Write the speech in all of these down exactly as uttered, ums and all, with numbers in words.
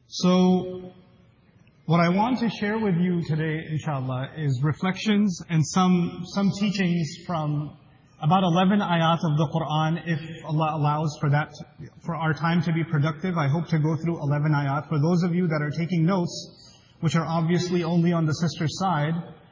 So, what I want to share with you today, inshallah, is reflections and some some teachings from about eleven ayat of the Quran, if Allah allows for that, for our time to be productive. I hope to go through eleven ayat. For those of you that are taking notes, which are obviously only on the sister side,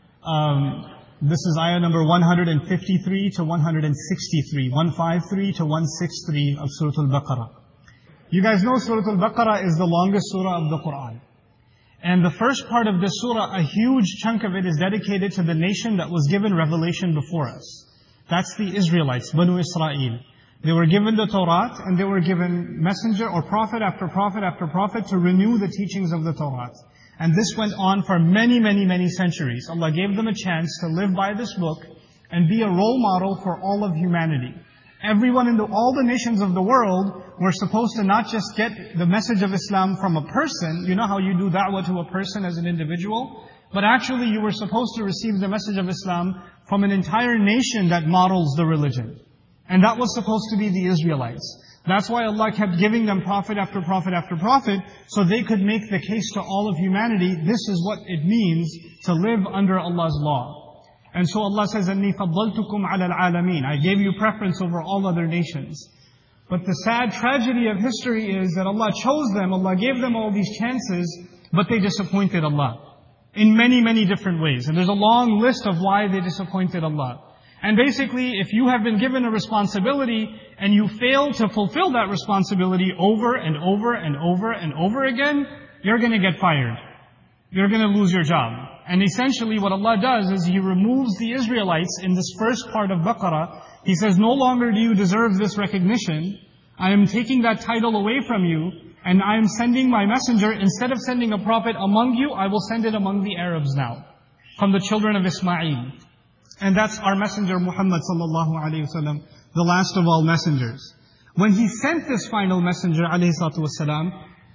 um, this is ayah number one fifty-three to one sixty-three, one fifty-three to one sixty-three of Surah Al-Baqarah. You guys know Surah Al-Baqarah is the longest surah of the Quran. And the first part of this surah, a huge chunk of it is dedicated to the nation that was given revelation before us. That's the Israelites, Banu Israel. They were given the Torah and they were given messenger or prophet after prophet after prophet to renew the teachings of the Torah. And this went on for many, many, many centuries. Allah gave them a chance to live by this book and be a role model for all of humanity. Everyone in the, all the nations of the world were supposed to not just get the message of Islam from a person. You know how you do da'wah to a person as an individual? But actually you were supposed to receive the message of Islam from an entire nation that models the religion. And that was supposed to be the Israelites. That's why Allah kept giving them prophet after prophet after prophet, so they could make the case to all of humanity, this is what it means to live under Allah's law. And so Allah says, أَنِّي فَضَّلْتُكُمْ عَلَى الْعَالَمِينَ, I gave you preference over all other nations. But the sad tragedy of history is that Allah chose them, Allah gave them all these chances, but they disappointed Allah in many, many different ways. And there's a long list of why they disappointed Allah. And basically, if you have been given a responsibility and you fail to fulfill that responsibility over and over and over and over again, you're going to get fired. You're going to lose your job. And essentially what Allah does is He removes the Israelites in this first part of Baqarah. He says, no longer do you deserve this recognition. I am taking that title away from you, and I am sending my messenger. Instead of sending a prophet among you, I will send it among the Arabs now, from the children of Ismail. And that's our messenger Muhammad sallallahu alayhi wasallam, the last of all messengers. When He sent this final messenger alayhi salatu wasalam,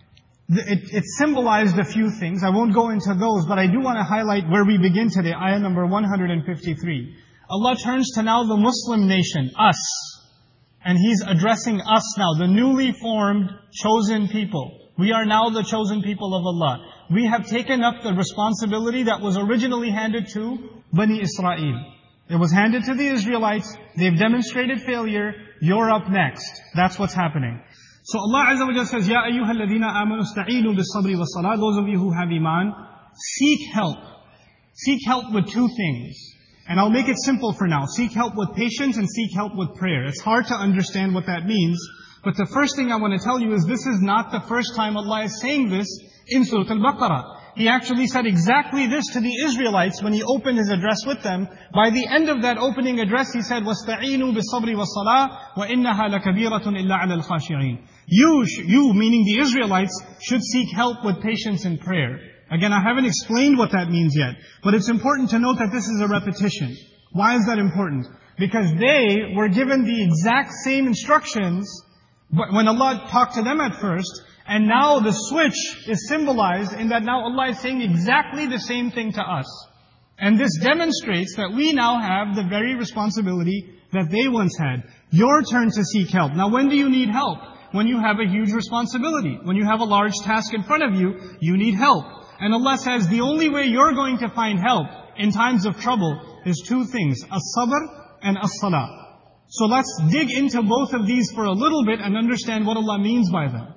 It, it symbolized a few things. I won't go into those, but I do want to highlight where we begin today, ayah number one fifty-three. Allah turns to now the Muslim nation, us. And He's addressing us now, the newly formed, chosen people. We are now the chosen people of Allah. We have taken up the responsibility that was originally handed to Bani Israel. It was handed to the Israelites. They've demonstrated failure. You're up next. That's what's happening. So Allah Azza wa Jalla says, Ya ayyuha alladhina amanu sta'inu bis-sabri was-salah. Those of you who have iman, seek help. Seek help with two things. And I'll make it simple for now. Seek help with patience and seek help with prayer. It's hard to understand what that means. But the first thing I want to tell you is this is not the first time Allah is saying this in Surah Al-Baqarah. He actually said exactly this to the Israelites when He opened His address with them. By the end of that opening address, He said, وَاسْتَعِينُوا بِالصَّبْرِ وَالصَّلَاةِ وَإِنَّهَا لَكَبِيرَةٌ إِلَّا عَلَى الْخَاشِعِينَ. You, you, meaning the Israelites, should seek help with patience and prayer. Again, I haven't explained what that means yet. But it's important to note that this is a repetition. Why is that important? Because they were given the exact same instructions when Allah talked to them at first. And now the switch is symbolized in that now Allah is saying exactly the same thing to us. And this demonstrates that we now have the very responsibility that they once had. Your turn to seek help. Now when do you need help? When you have a huge responsibility. When you have a large task in front of you, you need help. And Allah says the only way you're going to find help in times of trouble is two things. As-sabr and as-salah. So let's dig into both of these for a little bit and understand what Allah means by them.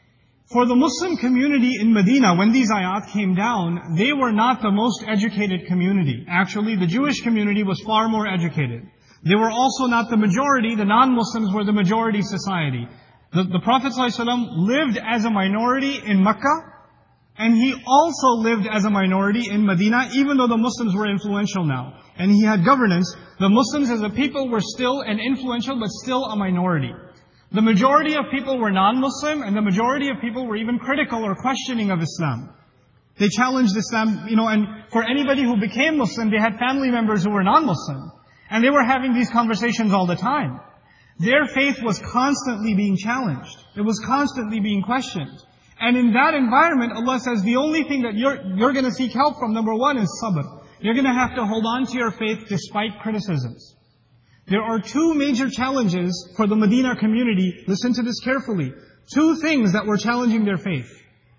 For the Muslim community in Medina, when these ayat came down, they were not the most educated community. Actually, the Jewish community was far more educated. They were also not the majority. The non-Muslims were the majority society. The, the Prophet ﷺ lived as a minority in Mecca, and He also lived as a minority in Medina, even though the Muslims were influential now. And He had governance. The Muslims as a people were still an influential, but still a minority. The majority of people were non-Muslim, and the majority of people were even critical or questioning of Islam. They challenged Islam, you know, and for anybody who became Muslim, they had family members who were non-Muslim. And they were having these conversations all the time. Their faith was constantly being challenged. It was constantly being questioned. And in that environment, Allah says the only thing that you're, you're going to seek help from, number one, is sabr. You're going to have to hold on to your faith despite criticisms. There are two major challenges for the Medina community. Listen to this carefully. Two things that were challenging their faith.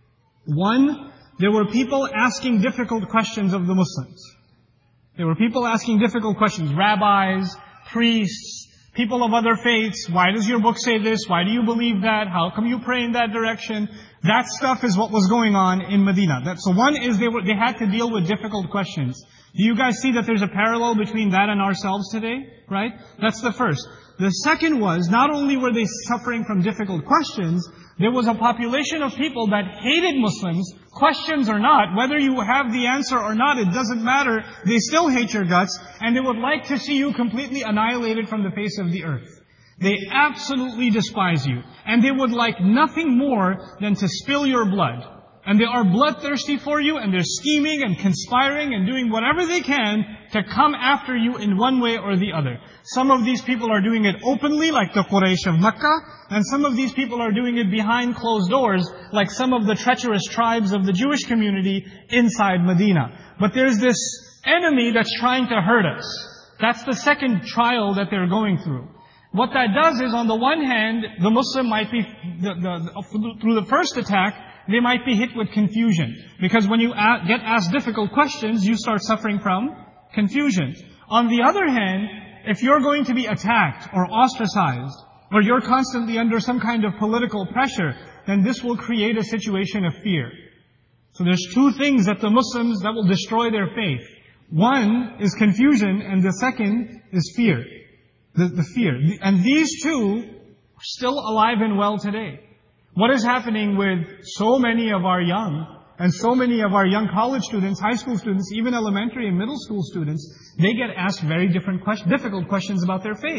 One, there were people asking difficult questions of the Muslims. There were people asking difficult questions. Rabbis, priests, people of other faiths. Why does your book say this? Why do you believe that? How come you pray in that direction? That stuff is what was going on in Medina. That, so one is they were, they had to deal with difficult questions. Do you guys see that there's a parallel between that and ourselves today? Right? That's the first. The second was, not only were they suffering from difficult questions, there was a population of people that hated Muslims, questions or not, whether you have the answer or not, it doesn't matter. They still hate your guts, and they would like to see you completely annihilated from the face of the earth. They absolutely despise you, and they would like nothing more than to spill your blood. And they are bloodthirsty for you, and they're scheming and conspiring and doing whatever they can to come after you in one way or the other. Some of these people are doing it openly, like the Quraysh of Mecca, and some of these people are doing it behind closed doors, like some of the treacherous tribes of the Jewish community inside Medina. But there's this enemy that's trying to hurt us. That's the second trial that they're going through. What that does is, on the one hand, the Muslim might be, the, the, through the first attack, they might be hit with confusion. Because when you get asked difficult questions, you start suffering from confusion. On the other hand, if you're going to be attacked or ostracized, or you're constantly under some kind of political pressure, then this will create a situation of fear. So there's two things that the Muslims, that will destroy their faith. One is confusion, and the second is fear. The, the fear. And these two are still alive and well today. What is happening with so many of our young, and so many of our young college students, high school students, even elementary and middle school students, they get asked very different questions, difficult questions about their faith.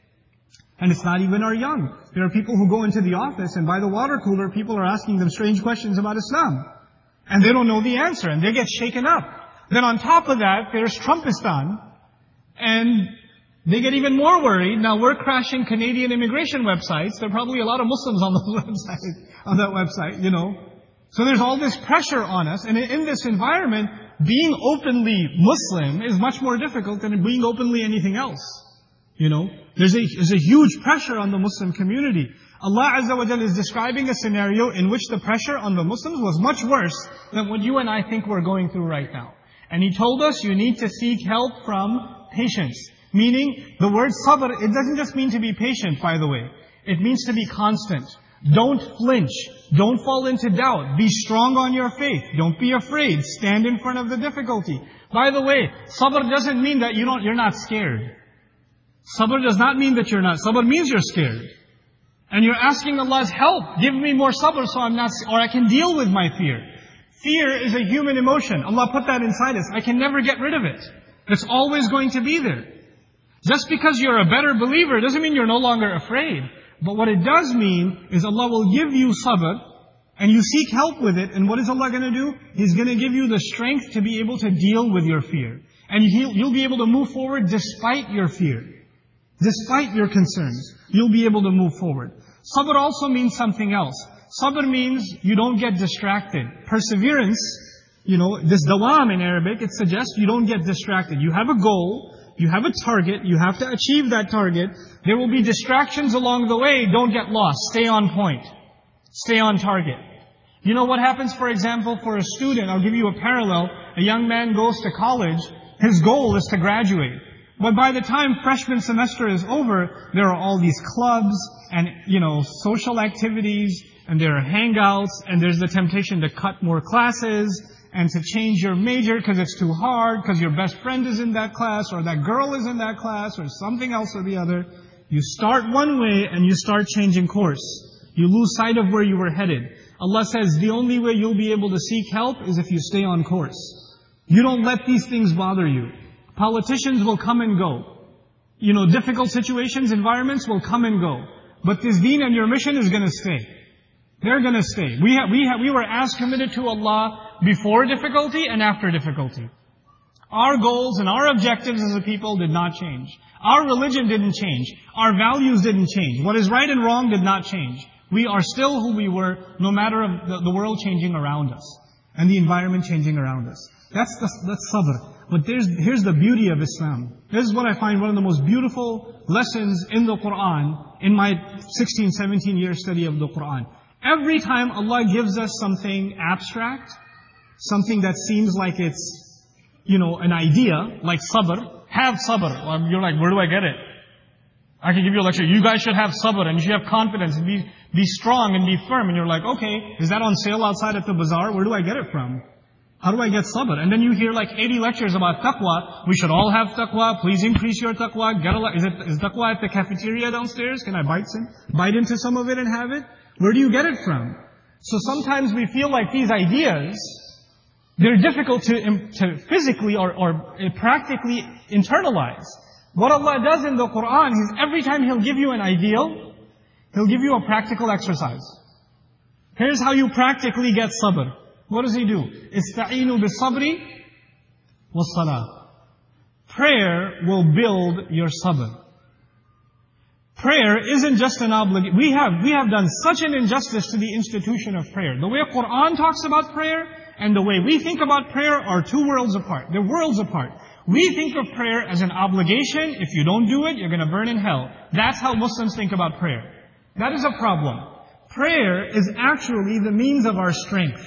And it's not even our young. There are people who go into the office, and by the water cooler, people are asking them strange questions about Islam. And they don't know the answer, and they get shaken up. Then on top of that, there's Trumpistan, and they get even more worried. Now we're crashing Canadian immigration websites. There are probably a lot of Muslims on the website, on that website, you know. So there's all this pressure on us. And in this environment, being openly Muslim is much more difficult than being openly anything else. You know, there's a, there's a huge pressure on the Muslim community. Allah Azza wa Jalla is describing a scenario in which the pressure on the Muslims was much worse than what you and I think we're going through right now. And He told us you need to seek help from patience. Meaning, the word sabr, it doesn't just mean to be patient, by the way. It means to be constant. Don't flinch. Don't fall into doubt. Be strong on your faith. Don't be afraid. Stand in front of the difficulty. By the way, sabr doesn't mean that you don't, you're not scared. Sabr does not mean that you're not. Sabr means you're scared. And you're asking Allah's help. Give me more sabr so I'm not, or I can deal with my fear. Fear is a human emotion. Allah put that inside us. I can never get rid of it. It's always going to be there. Just because you're a better believer doesn't mean you're no longer afraid. But what it does mean is Allah will give you sabr, and you seek help with it, and what is Allah going to do? He's going to give you the strength to be able to deal with your fear. And you'll be able to move forward despite your fear. Despite your concerns. You'll be able to move forward. Sabr also means something else. Sabr means you don't get distracted. Perseverance, you know, this dawam in Arabic, it suggests you don't get distracted. You have a goal. You have a target. You have to achieve that target. There will be distractions along the way. Don't get lost. Stay on point. Stay on target. You know what happens, for example, for a student? I'll give you a parallel. A young man goes to college. His goal is to graduate. But by the time freshman semester is over, there are all these clubs and, you know, social activities, and there are hangouts, and there's the temptation to cut more classes, and to change your major because it's too hard, because your best friend is in that class, or that girl is in that class, or something else or the other. You start one way and you start changing course. You lose sight of where you were headed. Allah says the only way you'll be able to seek help is if you stay on course. You don't let these things bother you. Politicians will come and go. You know, difficult situations, environments will come and go. But this deen and your mission is going to stay. They're going to stay. We ha- we ha- we were as committed to Allah before difficulty and after difficulty. Our goals and our objectives as a people did not change. Our religion didn't change. Our values didn't change. What is right and wrong did not change. We are still who we were, no matter of the, the world changing around us and the environment changing around us. That's the, that's sabr. But there's, here's the beauty of Islam. This is what I find one of the most beautiful lessons in the Qur'an, in my sixteen, seventeen year study of the Qur'an. Every time Allah gives us something abstract, something that seems like it's, you know, an idea, like sabr, have sabr. You're like, where do I get it? I can give you a lecture. You guys should have sabr and you should have confidence and be, be strong and be firm. And you're like, okay, is that on sale outside at the bazaar? Where do I get it from? How do I get sabr? And then you hear like eighty lectures about taqwa. We should all have taqwa. Please increase your taqwa. Get a, is it, is taqwa at the cafeteria downstairs? Can I bite some, bite into some of it and have it? Where do you get it from? So sometimes we feel like these ideas, they're difficult to, to physically or, or practically internalize. What Allah does in the Qur'an is every time He'll give you an ideal, He'll give you a practical exercise. Here's how you practically get sabr. What does He do? Ista'inu bis-sabri was-salah. Prayer will build your sabr. Prayer isn't just an obligation. We have, we have done such an injustice to the institution of prayer. The way Qur'an talks about prayer and the way we think about prayer are two worlds apart. They're worlds apart. We think of prayer as an obligation. If you don't do it, you're going to burn in hell. That's how Muslims think about prayer. That is a problem. Prayer is actually the means of our strength.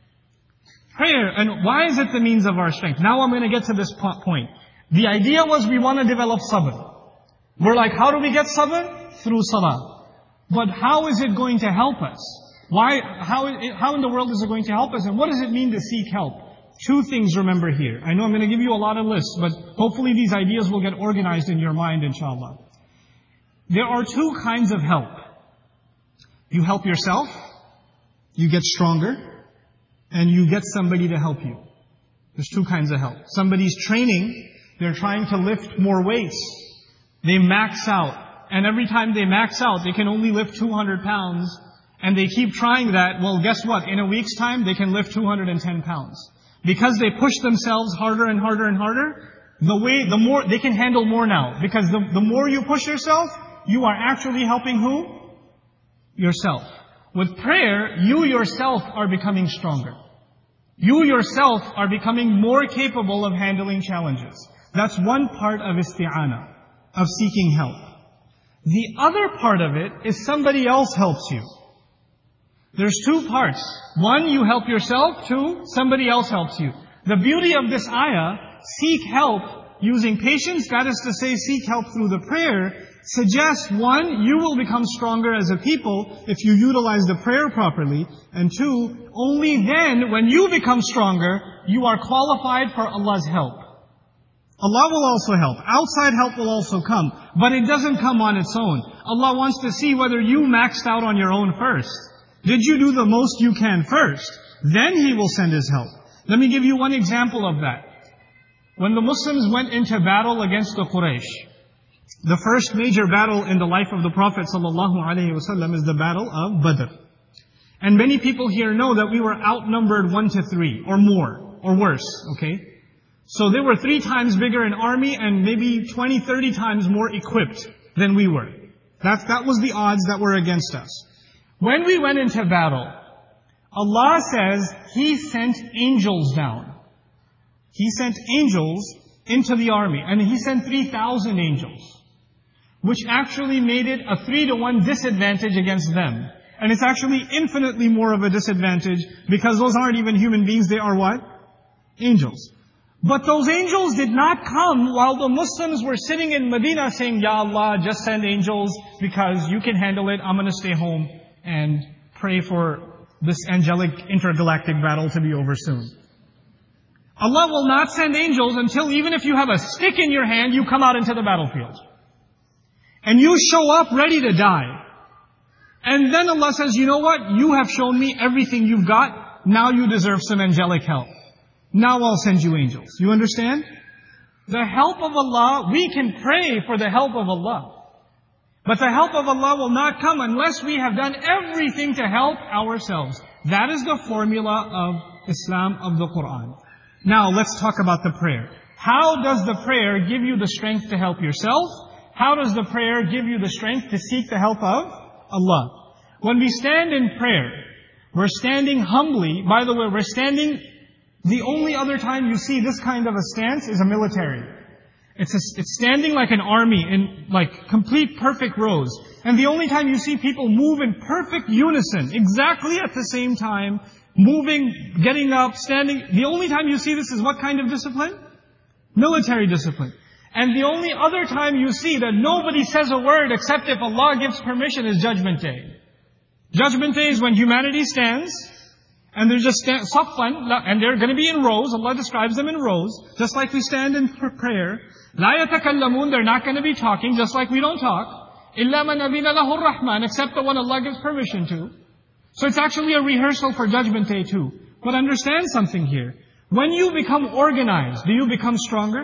Prayer, and why is it the means of our strength? Now I'm going to get to this point. The idea was we want to develop sabr. We're like, how do we get sabr? Through salah. But how is it going to help us? Why, how, how in the world is it going to help us? And what does it mean to seek help? Two things remember here. I know I'm going to give you a lot of lists, but hopefully these ideas will get organized in your mind, inshallah. There are two kinds of help. You help yourself, you get stronger, and you get somebody to help you. There's two kinds of help. Somebody's training, they're trying to lift more weights. They max out. And every time they max out, they can only lift two hundred pounds. And they keep trying that. Well, guess what? In a week's time, they can lift two hundred ten pounds. Because they push themselves harder and harder and harder, the way, the more, they can handle more now. Because the, the more you push yourself, you are actually helping who? Yourself. With prayer, you yourself are becoming stronger. You yourself are becoming more capable of handling challenges. That's one part of isti'ana, of seeking help. The other part of it is somebody else helps you. There's two parts. One, you help yourself. Two, somebody else helps you. The beauty of this ayah, seek help using patience, that is to say, seek help through the prayer, suggests one, you will become stronger as a people if you utilize the prayer properly. And two, only then, when you become stronger, you are qualified for Allah's help. Allah will also help. Outside help will also come. But it doesn't come on its own. Allah wants to see whether you maxed out on your own first. Did you do the most you can first? Then He will send His help. Let me give you one example of that. When the Muslims went into battle against the Quraysh, the first major battle in the life of the Prophet ﷺ is the battle of Badr. And many people here know that we were outnumbered one to three, or more, or worse, okay? So they were three times bigger in army and maybe twenty, thirty times more equipped than we were. That, that was the odds that were against us. When we went into battle, Allah says He sent angels down. He sent angels into the army. And He sent three thousand angels, which actually made it a three to one disadvantage against them. And it's actually infinitely more of a disadvantage because those aren't even human beings, they are what? Angels. But those angels did not come while the Muslims were sitting in Medina saying, Ya Allah, just send angels because you can handle it. I'm going to stay home and pray for this angelic intergalactic battle to be over soon. Allah will not send angels until even if you have a stick in your hand, you come out into the battlefield. And you show up ready to die. And then Allah says, you know what? You have shown me everything you've got. Now you deserve some angelic help. Now I'll send you angels. You understand? The help of Allah, we can pray for the help of Allah. But the help of Allah will not come unless we have done everything to help ourselves. That is the formula of Islam, of the Qur'an. Now let's talk about the prayer. How does the prayer give you the strength to help yourself? How does the prayer give you the strength to seek the help of Allah? When we stand in prayer, we're standing humbly. By the way, we're standing, the only other time you see this kind of a stance is a military. It's, a, it's standing like an army in like complete perfect rows. And the only time you see people move in perfect unison, exactly at the same time, moving, getting up, standing, the only time you see this is what kind of discipline? Military discipline. And the only other time you see that nobody says a word except if Allah gives permission is Judgment Day. Judgment Day is when humanity stands, and they're just stand, saffan, and they're going to be in rows. Allah describes them in rows, just like we stand in prayer. لا يتكلمون, they're not going to be talking, just like we don't talk. إلا من أذن له الرحمن, except the one Allah gives permission to. So it's actually a rehearsal for Judgment Day too. But understand something here. When you become organized, do you become stronger?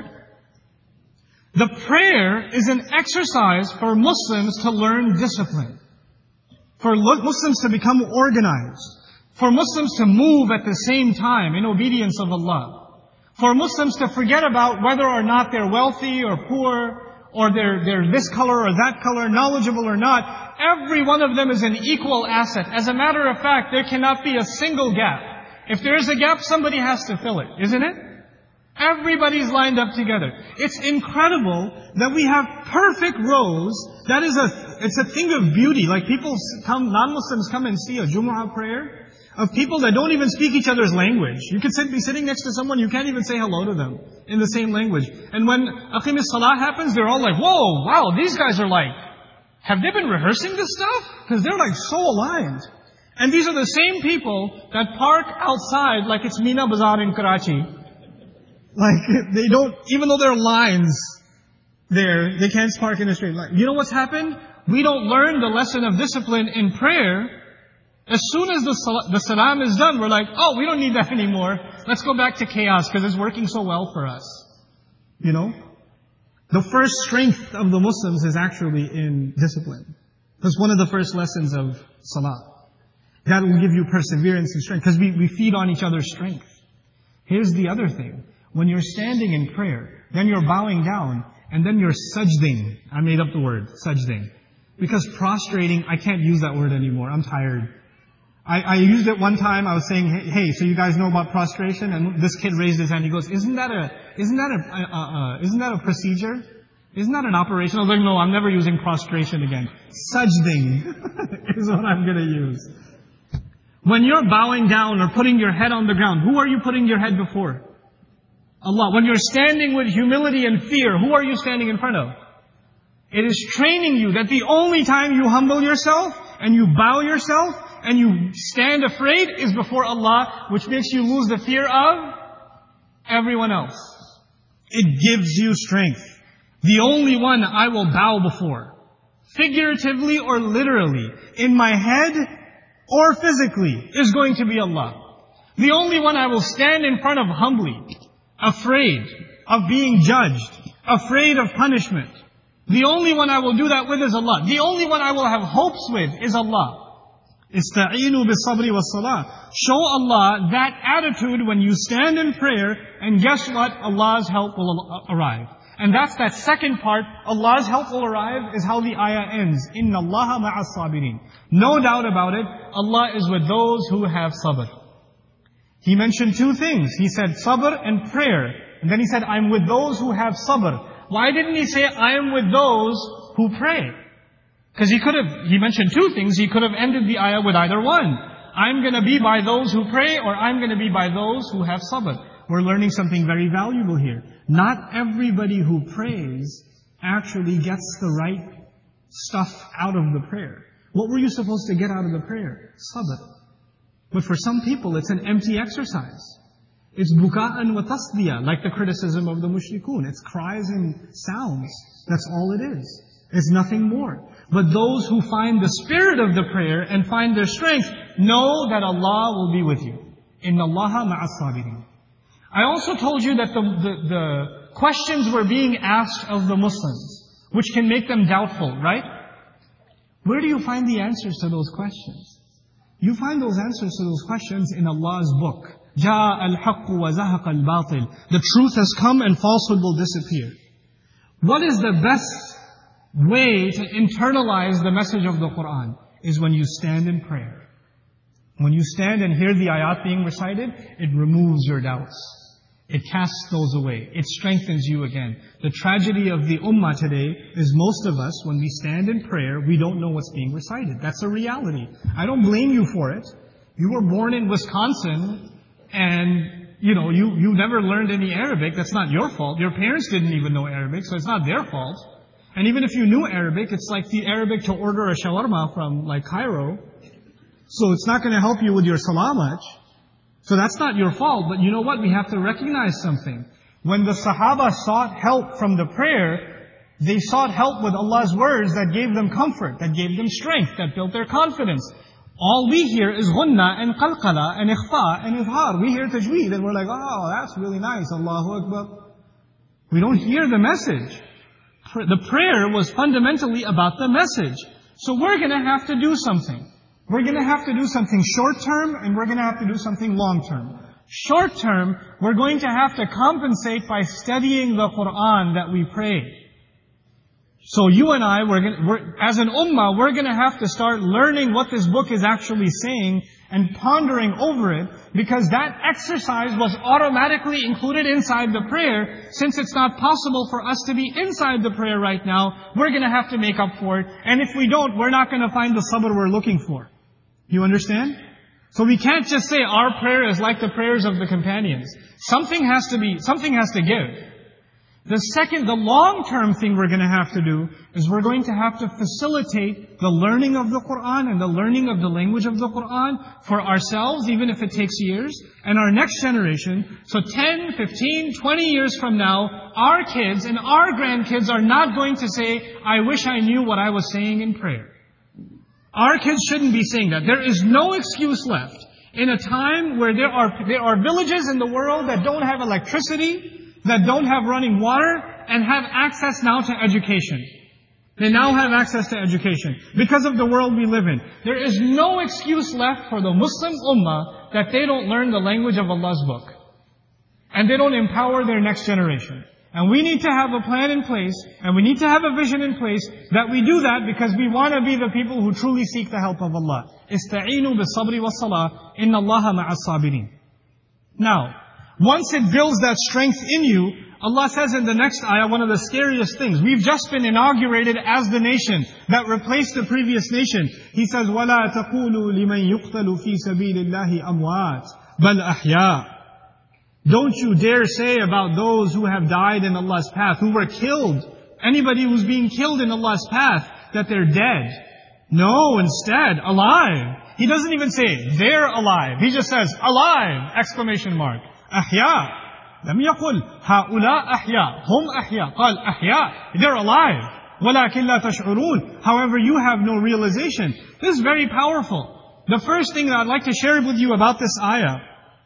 The prayer is an exercise for Muslims to learn discipline. For Muslims to become organized. For Muslims to move at the same time in obedience of Allah. For Muslims to forget about whether or not they're wealthy or poor, or they're, they're this color or that color, knowledgeable or not. Every one of them is an equal asset. As a matter of fact, there cannot be a single gap. If there is a gap, somebody has to fill it, isn't it? Everybody's lined up together. It's incredible that we have perfect rows. That is a, it's a thing of beauty. Like people come, non-Muslims come and see a Jumu'ah prayer of people that don't even speak each other's language. You could sit, be sitting next to someone, you can't even say hello to them in the same language. And when Aqim as-Salah happens, they're all like, whoa, wow, these guys are like, have they been rehearsing this stuff? Because they're like so aligned. And these are the same people that park outside like it's Meena Bazaar in Karachi. Like, they don't, even though there are lines there, they can't park in a straight line. You know what's happened? We don't learn the lesson of discipline in prayer. As soon as the, sal- the salam is done, we're like, oh, we don't need that anymore. Let's go back to chaos because it's working so well for us. You know? The first strength of the Muslims is actually in discipline. That's one of the first lessons of salah. That will give you perseverance and strength because we, we feed on each other's strength. Here's the other thing. When you're standing in prayer, then you're bowing down, and then you're sajding. I made up the word, sajding. Because prostrating, I can't use that word anymore. I'm tired. I, I used it one time. I was saying, hey, hey, so you guys know about prostration? And this kid raised his hand. He goes, isn't that a, isn't that a, uh, uh, isn't that a procedure? Isn't that an operation? I was like, no, I'm never using prostration again. Sajding is what I'm going to use. When you're bowing down or putting your head on the ground, who are you putting your head before? Allah. When you're standing with humility and fear, who are you standing in front of? It is training you that the only time you humble yourself and you bow yourself and you stand afraid is before Allah, which makes you lose the fear of everyone else. It gives you strength. The only one I will bow before, figuratively or literally, in my head or physically, is going to be Allah. The only one I will stand in front of humbly, afraid of being judged, afraid of punishment. The only one I will do that with is Allah. The only one I will have hopes with is Allah. Ista'inu bis-sabri was-salah. Show Allah that attitude when you stand in prayer, and guess what? Allah's help will arrive. And that's that second part. Allah's help will arrive is how the ayah ends. Inna Allaha ma'as sabirin. No doubt about it, Allah is with those who have sabr. He mentioned two things. He said sabr and prayer. And then he said, I'm with those who have sabr. Why didn't he say, I am with those who pray? Because he could have, he mentioned two things. He could have ended the ayah with either one. I'm going to be by those who pray, or I'm going to be by those who have sabr. We're learning something very valuable here. Not everybody who prays actually gets the right stuff out of the prayer. What were you supposed to get out of the prayer? Sabr. But for some people, it's an empty exercise. It's buka'an wa tasdiya, like the criticism of the mushrikun. It's cries and sounds. That's all it is. It's nothing more. But those who find the spirit of the prayer and find their strength, know that Allah will be with you. Inna Allaha ma'as sabirin. I also told you that the, the, the questions were being asked of the Muslims, which can make them doubtful, right? Where do you find the answers to those questions? You find those answers to those questions in Allah's book. جَاءَ الْحَقُّ وَزَهَقَ الْبَاطِلِ. The truth has come and falsehood will disappear. What is the best way to internalize the message of the Qur'an? Is when you stand in prayer. When you stand and hear the ayat being recited, it removes your doubts. It casts those away. It strengthens you again. The tragedy of the ummah today is most of us, when we stand in prayer, we don't know what's being recited. That's a reality. I don't blame you for it. You were born in Wisconsin and, you know, you, you never learned any Arabic. That's not your fault. Your parents didn't even know Arabic, so it's not their fault. And even if you knew Arabic, it's like the Arabic to order a shawarma from like Cairo. So it's not going to help you with your salah much. So that's not your fault. But you know what? We have to recognize something. When the Sahaba sought help from the prayer, they sought help with Allah's words that gave them comfort, that gave them strength, that built their confidence. All we hear is ghunna and qalqala and ikhfa and izhar. We hear tajweed and we're like, oh, that's really nice. Allahu Akbar. We don't hear the message. The prayer was fundamentally about the message. So we're going to have to do something. We're going to have to do something short term and we're going to have to do something long term. Short term, we're going to have to compensate by studying the Qur'an that we pray. So you and I, we're going, we're, as an ummah, we're going to have to start learning what this book is actually saying and pondering over it, because that exercise was automatically included inside the prayer. Since it's not possible for us to be inside the prayer right now, we're going to have to make up for it. And if we don't, we're not going to find the sabr we're looking for. You understand? So we can't just say our prayer is like the prayers of the companions. Something has to be, something has to give. The second, the long-term thing we're going to have to do is we're going to have to facilitate the learning of the Qur'an and the learning of the language of the Qur'an for ourselves, even if it takes years, and our next generation. So ten, fifteen, twenty years from now, our kids and our grandkids are not going to say, I wish I knew what I was saying in prayer. Our kids shouldn't be saying that. There is no excuse left in a time where there are, there are villages in the world that don't have electricity, that don't have running water, and have access now to education. They now have access to education because of the world we live in. There is no excuse left for the Muslim ummah that they don't learn the language of Allah's book. And they don't empower their next generation. And we need to have a plan in place, and we need to have a vision in place that we do that because we want to be the people who truly seek the help of Allah. Ista'inu bis-sabri was-salah, inna Allaha ma'as sabirin. Now, once it builds that strength in you, Allah says in the next ayah, one of the scariest things. We've just been inaugurated as the nation that replaced the previous nation. He says, وَلَا تَقُولُوا لِمَنْ يُقْتَلُ فِي سَبِيلِ اللَّهِ أَمْوَاتٍ بَلْ أَحْيَاءٍ. Don't you dare say about those who have died in Allah's path, who were killed, anybody who's being killed in Allah's path, that they're dead. No, instead, alive. He doesn't even say, they're alive. He just says, alive! Exclamation mark. أحياء. لم يقل هؤلاء أحياء. هم أحياء. قال أحياء. They're alive. ولكن لا تشعرون. However, you have no realization. This is very powerful. The first thing that I'd like to share with you about this ayah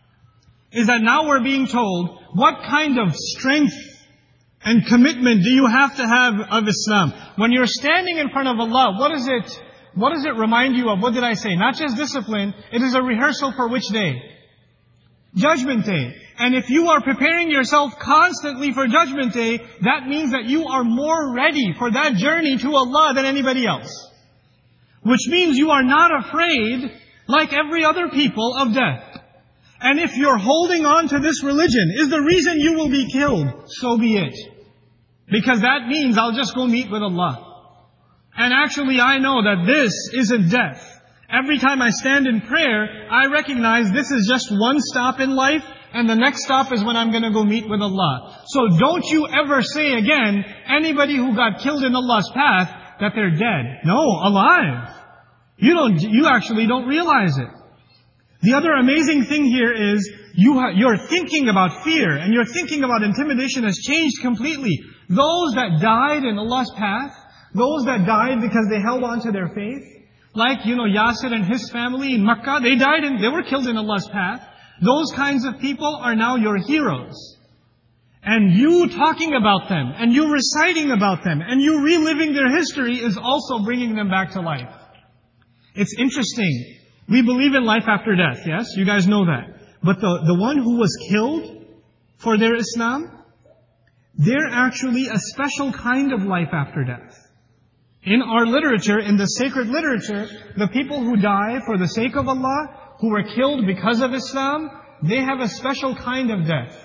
is that now we're being told what kind of strength and commitment do you have to have of Islam. When you're standing in front of Allah, what is it, what does it remind you of? What did I say? Not just discipline, it is a rehearsal for which day? Judgment Day. And if you are preparing yourself constantly for Judgment Day, that means that you are more ready for that journey to Allah than anybody else. Which means you are not afraid, like every other people, of death. And if you're holding on to this religion is the reason you will be killed, so be it. Because that means I'll just go meet with Allah. And actually I know that this isn't death. Every time I stand in prayer, I recognize this is just one stop in life, and the next stop is when I'm going to go meet with Allah. So don't you ever say again, anybody who got killed in Allah's path, that they're dead. No, alive. You don't, you actually don't realize it. The other amazing thing here is, you ha- your thinking about fear and your thinking about intimidation has changed completely. Those that died in Allah's path, those that died because they held on to their faith, like, you know, Yasir and his family in Makkah, they died and they were killed in Allah's path. Those kinds of people are now your heroes. And you talking about them, and you reciting about them, and you reliving their history is also bringing them back to life. It's interesting. We believe in life after death, yes? You guys know that. But the, the one who was killed for their Islam, they're actually a special kind of life after death. In our literature, in the sacred literature, the people who die for the sake of Allah, who were killed because of Islam, they have a special kind of death.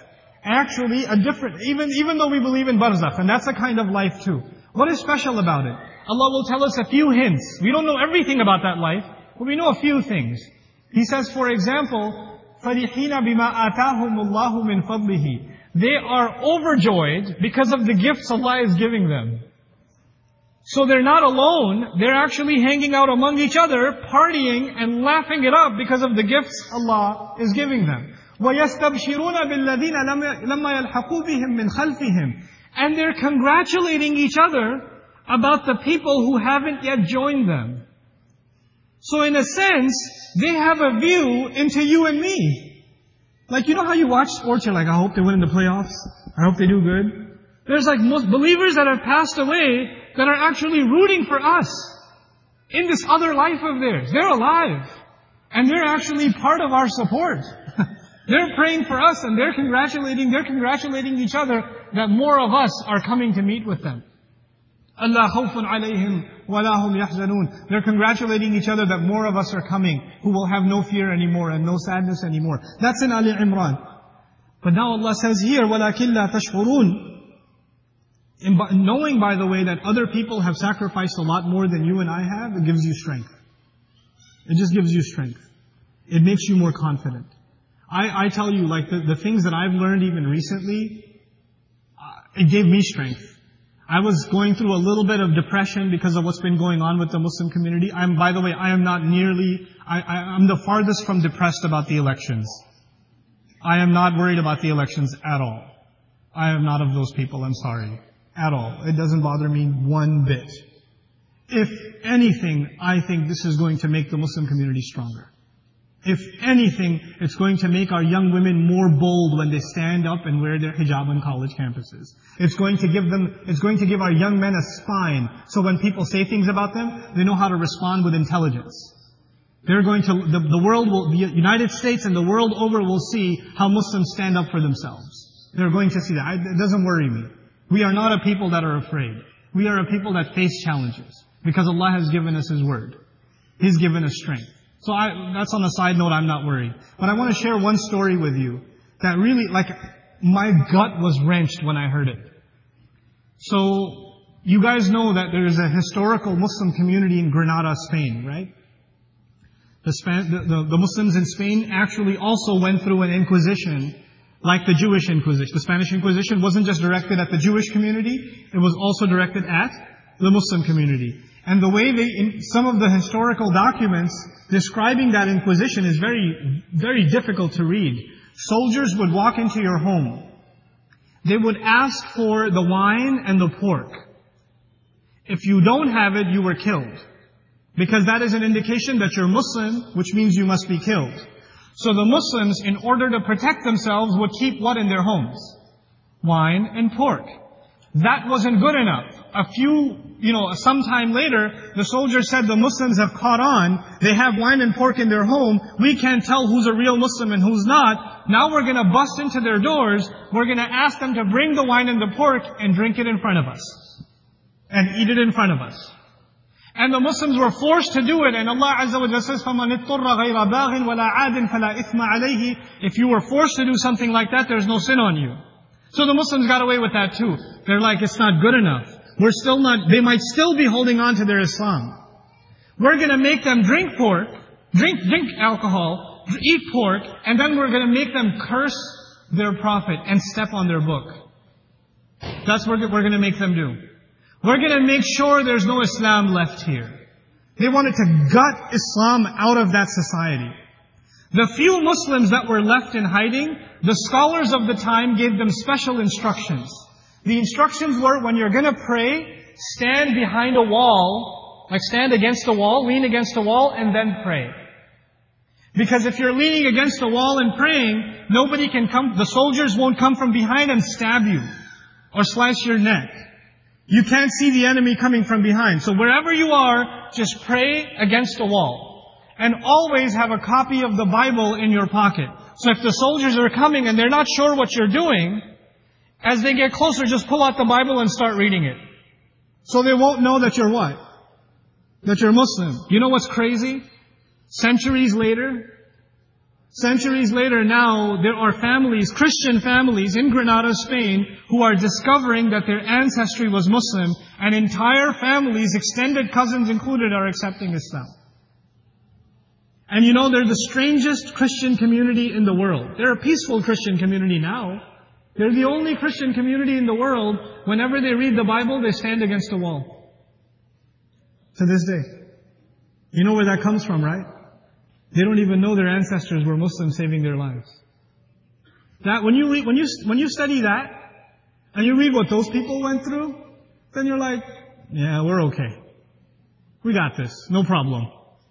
actually a different, even, even though we believe in barzakh, and that's a kind of life too. What is special about it? Allah will tell us a few hints. We don't know everything about that life, but we know a few things. He says, for example, فَرِحِينَ بِمَا آتَاهُمُ اللَّهُ مِنْ فَضْلِهِ. They are overjoyed because of the gifts Allah is giving them. So they're not alone, they're actually hanging out among each other, partying and laughing it up because of the gifts Allah is giving them. وَيَسْتَبْشِرُونَ بِالَّذِينَ لَمَّا يَلْحَقُوا بِهِمْ مِنْ خَلْفِهِمْ. And they're congratulating each other about the people who haven't yet joined them. So in a sense, they have a view into you and me. Like, you know how you watch sports, you're like, I hope they win in the playoffs. I hope they do good. There's like most believers that have passed away that are actually rooting for us in this other life of theirs. They're alive. And they're actually part of our support. They're praying for us and they're congratulating, they're congratulating each other that more of us are coming to meet with them. Allah khawfun alayhim wa la hum yahzanun. They're congratulating each other that more of us are coming, who will have no fear anymore and no sadness anymore. That's in Ali Imran. But now Allah says here, وَلَكِنْ لَا تَشْعُرُونَ. Knowing, by the way, that other people have sacrificed a lot more than you and I have, it gives you strength. It just gives you strength. It makes you more confident. I, I tell you, like, the, the things that I've learned even recently, uh, it gave me strength. I was going through a little bit of depression because of what's been going on with the Muslim community. I'm, by the way, I am not nearly, I, I, I'm the farthest from depressed about the elections. I am not worried about the elections at all. I am not of those people, I'm sorry. At all. It doesn't bother me one bit. If anything, I think this is going to make the Muslim community stronger. If anything, it's going to make our young women more bold when they stand up and wear their hijab on college campuses. It's going to give them, it's going to give our young men a spine, so when people say things about them, they know how to respond with intelligence. They're going to, the, the world will, the United States and the world over will see how Muslims stand up for themselves. They're going to see that. I, it doesn't worry me. We are not a people that are afraid. We are a people that face challenges, because Allah has given us His word. He's given us strength. So I, that's on a side note, I'm not worried. But I want to share one story with you that really, like, my gut was wrenched when I heard it. So, you guys know that there is a historical Muslim community in Granada, Spain, right? The, Span, the, the, the Muslims in Spain actually also went through an inquisition like the Jewish Inquisition. The Spanish Inquisition wasn't just directed at the Jewish community, it was also directed at the Muslim community. And the way they, in some of the historical documents describing that Inquisition is very, very difficult to read. Soldiers would walk into your home. They would ask for the wine and the pork. If you don't have it, you were killed. Because that is an indication that you're Muslim, which means you must be killed. So the Muslims, in order to protect themselves, would keep what in their homes? Wine and pork. That wasn't good enough. A few, you know, sometime later, the soldiers said the Muslims have caught on. They have wine and pork in their home. We can't tell who's a real Muslim and who's not. Now we're going to bust into their doors. We're going to ask them to bring the wine and the pork and drink it in front of us. And eat it in front of us. And the Muslims were forced to do it. And Allah Azza wa Jalla says, فَمَنِ اضْطُرَّ غَيْرَ بَاغٍ وَلَا عَادٍ فَلَا إِثْمَ عَلَيْهِ. If you were forced to do something like that, there's no sin on you. So the Muslims got away with that too. They're like, it's not good enough. We're still not, they might still be holding on to their Islam. We're going to make them drink pork, drink, drink alcohol, eat pork, and then we're going to make them curse their prophet and step on their book. That's what we're going to make them do. We're going to make sure there's no Islam left here. They wanted to gut Islam out of that society. The few Muslims that were left in hiding, the scholars of the time gave them special instructions. The instructions were, when you're going to pray, stand behind a wall, like stand against a wall, lean against a wall, and then pray. Because if you're leaning against a wall and praying, nobody can come, the soldiers won't come from behind and stab you or slice your neck. You can't see the enemy coming from behind. So wherever you are, just pray against a wall. And always have a copy of the Bible in your pocket. So if the soldiers are coming and they're not sure what you're doing, as they get closer, just pull out the Bible and start reading it. So they won't know that you're what? That you're Muslim. You know what's crazy? Centuries later, Centuries later now, there are families, Christian families in Granada, Spain, who are discovering that their ancestry was Muslim, and entire families, extended cousins included, are accepting Islam. And you know, they're the strangest Christian community in the world. They're a peaceful Christian community now. They're the only Christian community in the world, whenever they read the Bible, they stand against a wall. To this day. You know where that comes from, right? They don't even know their ancestors were Muslims saving their lives. That when you read, when you when you study that, and you read what those people went through, then you're like, yeah, we're okay. We got this, no problem.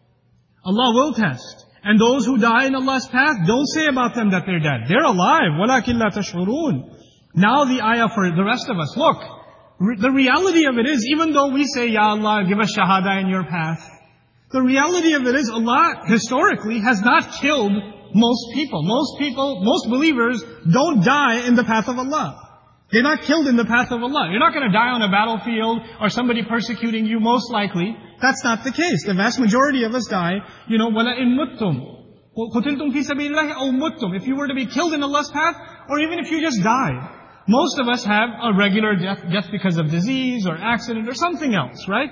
Allah will test. And those who die in Allah's path, don't say about them that they're dead. They're alive. وَلَكِنْ لَا تَشْعُرُونَ. Now the ayah for the rest of us. Look, re- the reality of it is, even though we say, Ya Allah, give us shahada in your path, the reality of it is, Allah historically has not killed most people. Most people, most believers don't die in the path of Allah. They're not killed in the path of Allah. You're not going to die on a battlefield or somebody persecuting you, most likely. That's not the case. The vast majority of us die, you know, وَلَئِن مُتُّمْ قُتِلْتُمْ فِي سَبِيلِ اللَّهِ أَوْ مُتُّمْ. If you were to be killed in Allah's path, or even if you just died. Most of us have a regular death, death because of disease or accident or something else, right?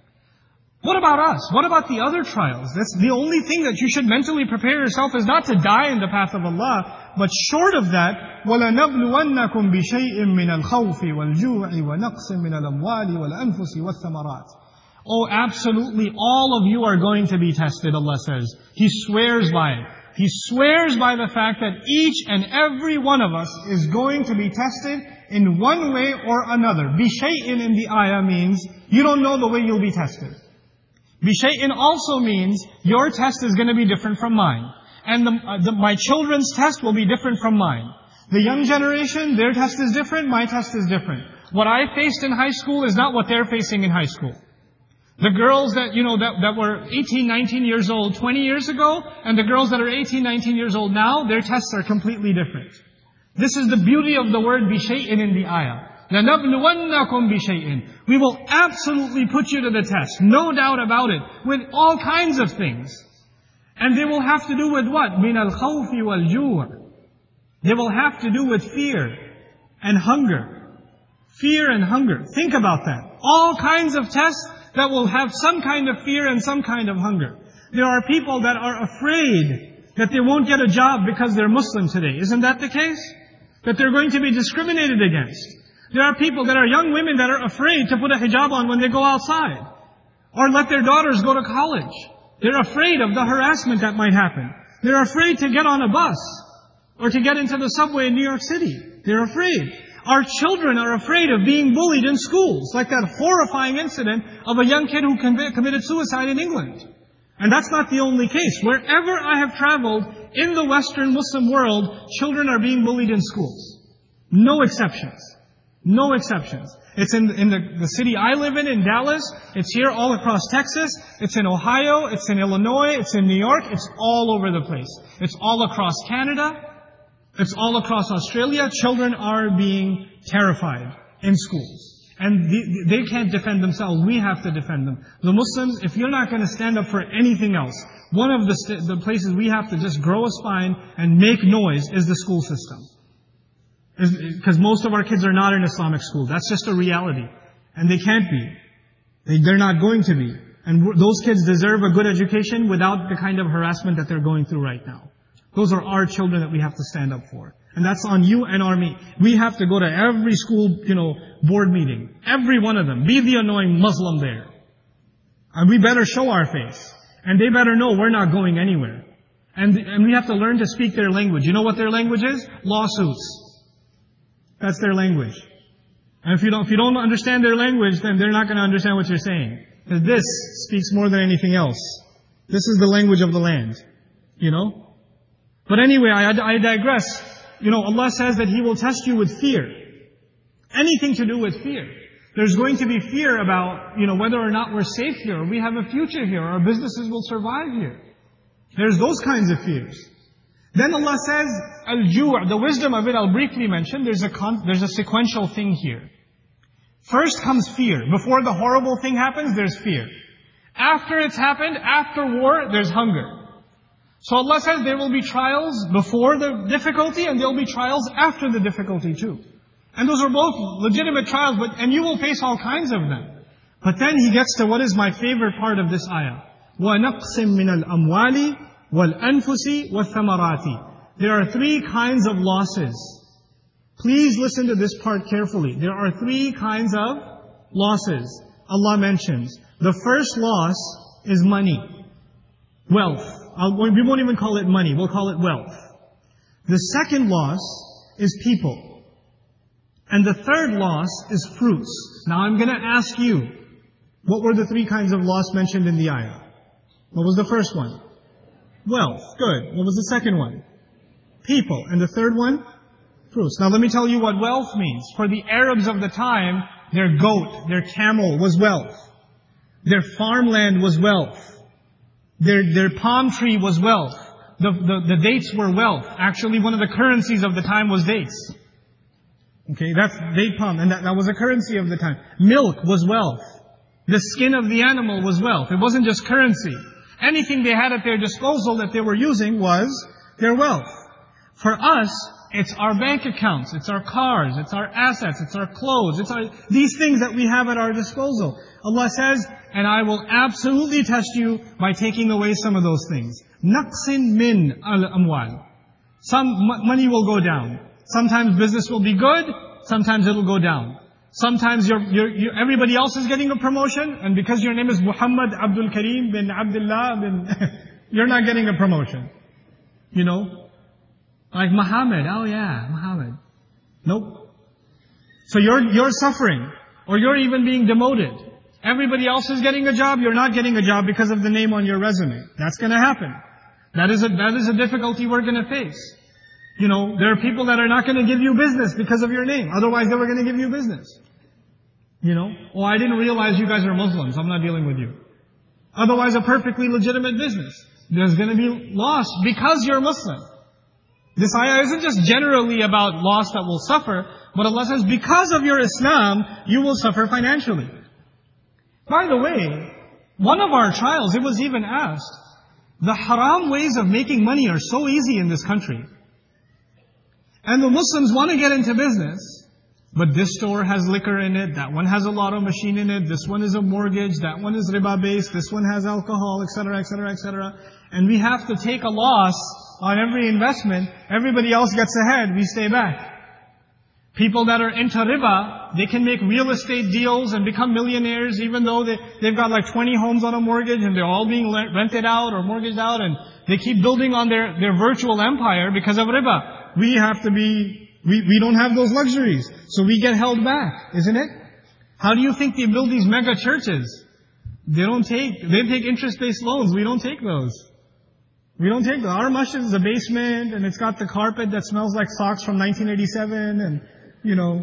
What about us? What about the other trials? That's the only thing that you should mentally prepare yourself is not to die in the path of Allah, but short of that, وَلَنَبْلُوَنَّكُمْ بِشَيْءٍ مِّنَ الْخَوْفِ وَالْجُوعِ وَنَقْصٍ مِّنَ الْأَمْوَالِ وَالْأَنفُسِ وَالثَّمَرَاتِ. Oh, absolutely, all of you are going to be tested, Allah says. He swears by it. He swears by the fact that each and every one of us is going to be tested in one way or another. Bishay'in in the ayah means, you don't know the way you'll be tested. Bishay'in also means, your test is going to be different from mine. And the, uh, the, my children's test will be different from mine. The young generation, their test is different, my test is different. What I faced in high school is not what they're facing in high school. The girls that, you know, that, that were eighteen, nineteen years old twenty years ago, and the girls that are eighteen, nineteen years old now, their tests are completely different. This is the beauty of the word bishay'in in the ayah. لَنَبْلُوَنَّكُمْ بِشَيْءٍ. We will absolutely put you to the test, no doubt about it, with all kinds of things. And they will have to do with what? مِنَ الْخَوْفِ وَالْجُوعِ. They will have to do with fear and hunger. Fear and hunger. Think about that. All kinds of tests that will have some kind of fear and some kind of hunger. There are people that are afraid that they won't get a job because they're Muslim today. Isn't that the case? That they're going to be discriminated against. There are people that are young women that are afraid to put a hijab on when they go outside. Or let their daughters go to college. They're afraid of the harassment that might happen. They're afraid to get on a bus. Or to get into the subway in New York City. They're afraid. Our children are afraid of being bullied in schools. Like that horrifying incident of a young kid who committed suicide in England. And that's not the only case. Wherever I have traveled in the Western Muslim world, children are being bullied in schools. No exceptions. No exceptions. It's in, in the, the city I live in, in Dallas. It's here all across Texas. It's in Ohio. It's in Illinois. It's in New York. It's all over the place. It's all across Canada. It's all across Australia. Children are being terrified in schools. And the, they can't defend themselves. We have to defend them. The Muslims, if you're not going to stand up for anything else, one of the, st- the places we have to just grow a spine and make noise is the school system. Because most of our kids are not in Islamic school. That's just a reality. And they can't be. They, they're not going to be. And those kids deserve a good education without the kind of harassment that they're going through right now. Those are our children that we have to stand up for. And that's on you and on me. We have to go to every school, you know, board meeting. Every one of them. Be the annoying Muslim there. And we better show our face. And they better know we're not going anywhere. And, and we have to learn to speak their language. You know what their language is? Lawsuits. That's their language. And if you don't, if you don't understand their language, then they're not going to understand what you're saying. Because this speaks more than anything else. This is the language of the land. You know? But anyway, I, I digress. You know, Allah says that He will test you with fear. Anything to do with fear. There's going to be fear about, you know, whether or not we're safe here, or we have a future here, or our businesses will survive here. There's those kinds of fears. Then Allah says, al-ju', the wisdom of it I'll briefly mention. There's a con- there's a sequential thing here. First comes fear. Before the horrible thing happens, there's fear. After it's happened, after war, there's hunger. So Allah says there will be trials before the difficulty and there will be trials after the difficulty too. And those are both legitimate trials, but and you will face all kinds of them. But then He gets to what is my favorite part of this ayah. وَنَقْسٍ مِّنَ الْأَمْوَالِ وَالْأَنفُسِ وَالثَّمَرَاتِ. There are three kinds of losses. Please listen to this part carefully. There are three kinds of losses Allah mentions. The first loss is money. Wealth. I'll, we won't even call it money, we'll call it wealth. The second loss is people. And the third loss is fruits. Now I'm going to ask you, what were the three kinds of loss mentioned in the ayah? What was the first one? Wealth. Good. What was the second one? People. And the third one? Fruits. Now let me tell you what wealth means. For the Arabs of the time, their goat, their camel was wealth. Their farmland was wealth. Their, their palm tree was wealth. The, the, the dates were wealth. Actually, one of the currencies of the time was dates. Okay, that's date palm, and that, that was a currency of the time. Milk was wealth. The skin of the animal was wealth. It wasn't just currency. Anything they had at their disposal that they were using was their wealth. For us, it's our bank accounts, it's our cars, it's our assets, it's our clothes, it's our, these things that we have at our disposal. Allah says, and I will absolutely test you by taking away some of those things. Naqsin min al-amwal. Some money will go down. Sometimes business will be good, sometimes it'll go down. Sometimes you're, you're, you're, everybody else is getting a promotion, and because your name is Muhammad Abdul Kareem bin Abdullah bin, you're not getting a promotion. You know? Like Muhammad, oh yeah, Muhammad. Nope. So you're, you're suffering, or you're even being demoted. Everybody else is getting a job, you're not getting a job because of the name on your resume. That's gonna happen. That is a, that is a difficulty we're gonna face. You know, there are people that are not going to give you business because of your name. Otherwise they were going to give you business. You know, oh, I didn't realize you guys are Muslims, I'm not dealing with you. Otherwise a perfectly legitimate business. There's going to be loss because you're Muslim. This ayah isn't just generally about loss that will suffer, but Allah says because of your Islam, you will suffer financially. By the way, one of our trials, it was even asked, the haram ways of making money are so easy in this country. And the Muslims want to get into business, but this store has liquor in it, that one has a lotto machine in it, this one is a mortgage, that one is riba based, this one has alcohol, et cetera, et cetera, et cetera. And we have to take a loss on every investment. Everybody else gets ahead, we stay back. People that are into riba, they can make real estate deals and become millionaires even though they, they've got like twenty homes on a mortgage and they're all being rented out or mortgaged out, and they keep building on their, their virtual empire because of riba. We have to be, we, we don't have those luxuries. So we get held back, isn't it? How do you think they build these mega churches? They don't take, they take interest-based loans. We don't take those. We don't take those. Our masjid is a basement and it's got the carpet that smells like socks from nineteen eighty-seven and, you know,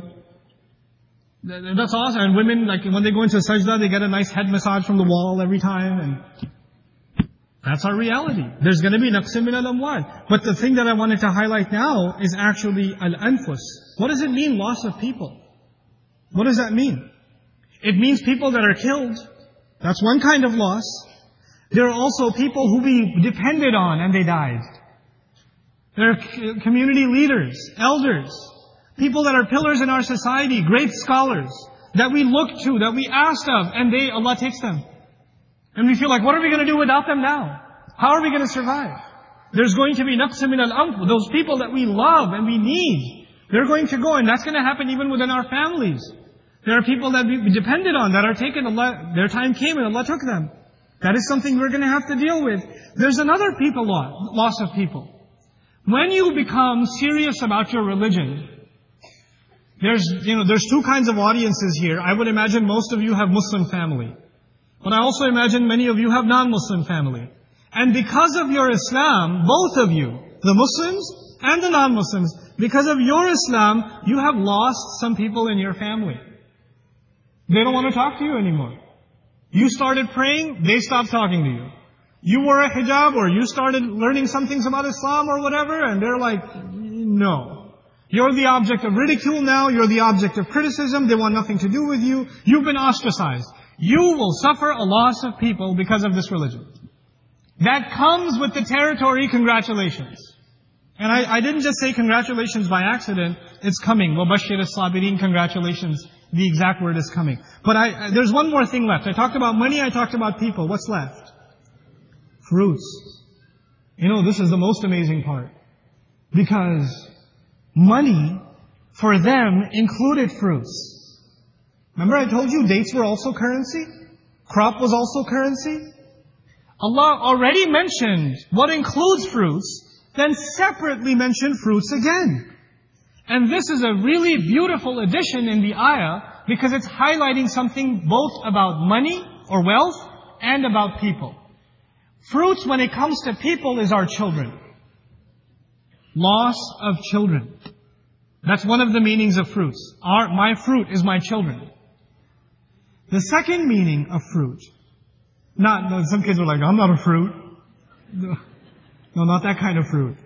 that's awesome. And women, like when they go into a sajda, they get a nice head massage from the wall every time, and that's our reality. There's going to be naqsim min al-amwal. But the thing that I wanted to highlight now is actually al-anfus. What does it mean, loss of people? What does that mean? It means people that are killed. That's one kind of loss. There are also people who we depended on and they died. There are community leaders, elders, people that are pillars in our society, great scholars, that we look to, that we asked of, and they, Allah takes them. And we feel like, what are we going to do without them now? How are we going to survive? There's going to be naqsim min al-anfus. Those people that we love and we need, they're going to go, and that's going to happen even within our families. There are people that we depended on that are taken. Allah, their time came and Allah took them. That is something we're going to have to deal with. There's another people loss, loss of people. When you become serious about your religion, there's, you know, there's two kinds of audiences here. I would imagine most of you have Muslim family. But I also imagine many of you have non-Muslim family. And because of your Islam, both of you, the Muslims and the non-Muslims, because of your Islam, you have lost some people in your family. They don't want to talk to you anymore. You started praying, they stopped talking to you. You wore a hijab or you started learning some things about Islam or whatever, and they're like, no. You're the object of ridicule now, you're the object of criticism, they want nothing to do with you, you've been ostracized. You will suffer a loss of people because of this religion. that comes with the territory, congratulations. And I, I didn't just say congratulations by accident, it's coming. وَبَشِّرِ الصَّابِرِينَ, congratulations. The exact word is coming. But I, there's one more thing left. I talked about money, I talked about people. What's left? Fruits. You know, this is the most amazing part. Because money, for them, included fruits. Remember I told you dates were also currency? Crop was also currency? Allah already mentioned what includes fruits, then separately mentioned fruits again. And this is a really beautiful addition in the ayah because it's highlighting something both about money or wealth and about people. Fruits, when it comes to people, is our children. Loss of children. That's one of the meanings of fruits. Our, my fruit is my children. The second meaning of fruit, not, no, some kids are like, I'm not a fruit. No, no, not that kind of fruit.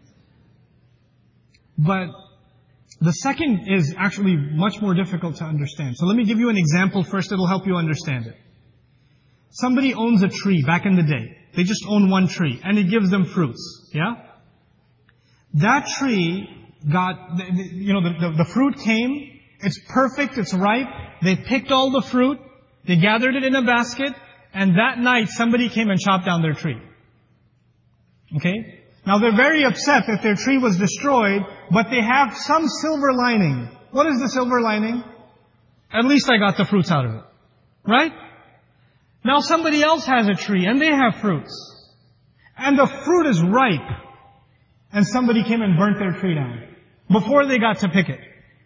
But the second is actually much more difficult to understand. So let me give you an example first, it'll help you understand it. Somebody owns a tree back in the day. They just own one tree, and it gives them fruits. Yeah? That tree got, you know, the, the, the fruit came, it's perfect, it's ripe, they picked all the fruit, they gathered it in a basket, and that night somebody came and chopped down their tree. Okay? Now they're very upset that their tree was destroyed, but they have some silver lining. What is the silver lining? At least I got the fruits out of it. Right? Now somebody else has a tree and they have fruits. And the fruit is ripe. And somebody came and burnt their tree down before they got to pick it.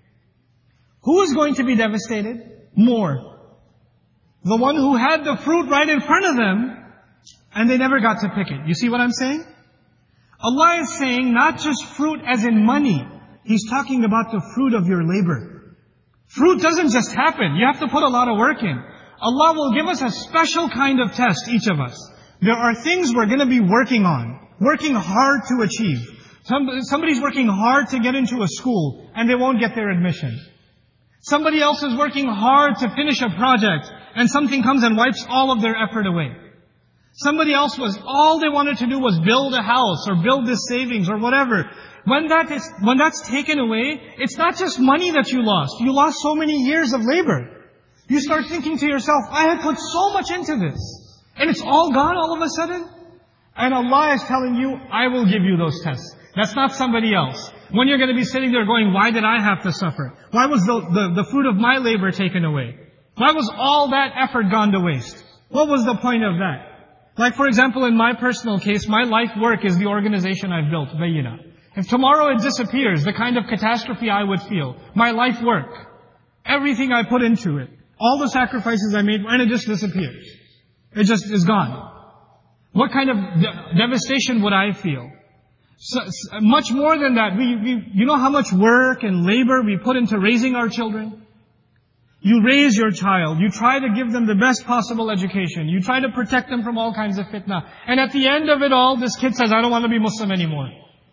Who is going to be devastated? More. The one who had the fruit right in front of them and they never got to pick it. You see what I'm saying? Allah is saying not just fruit as in money. He's talking about the fruit of your labor. Fruit doesn't just happen. You have to put a lot of work in. Allah will give us a special kind of test, each of us. There are things we're going to be working on, working hard to achieve. Some, somebody's working hard to get into a school and they won't get their admission. Somebody else is working hard to finish a project and something comes and wipes all of their effort away. Somebody else was, all they wanted to do was build a house or build this savings or whatever. When that is, when that's taken away, it's not just money that you lost. You lost so many years of labor. You start thinking to yourself, I had put so much into this. And it's all gone all of a sudden. And Allah is telling you, I will give you those tests. That's not somebody else. When you're going to be sitting there going, why did I have to suffer? Why was the, the, the fruit of my labor taken away? Why was all that effort gone to waste? What was the point of that? Like for example, in my personal case, my life work is the organization I've built, Bayyina. If tomorrow it disappears, the kind of catastrophe I would feel, my life work, everything I put into it, all the sacrifices I made, and it just disappears. It just is gone. What kind of de- devastation would I feel? So, so, much more than that, we, we, you know how much work and labor we put into raising our children? You raise your child, you try to give them the best possible education, you try to protect them from all kinds of fitna. And at the end of it all, this kid says, I don't want to be Muslim anymore.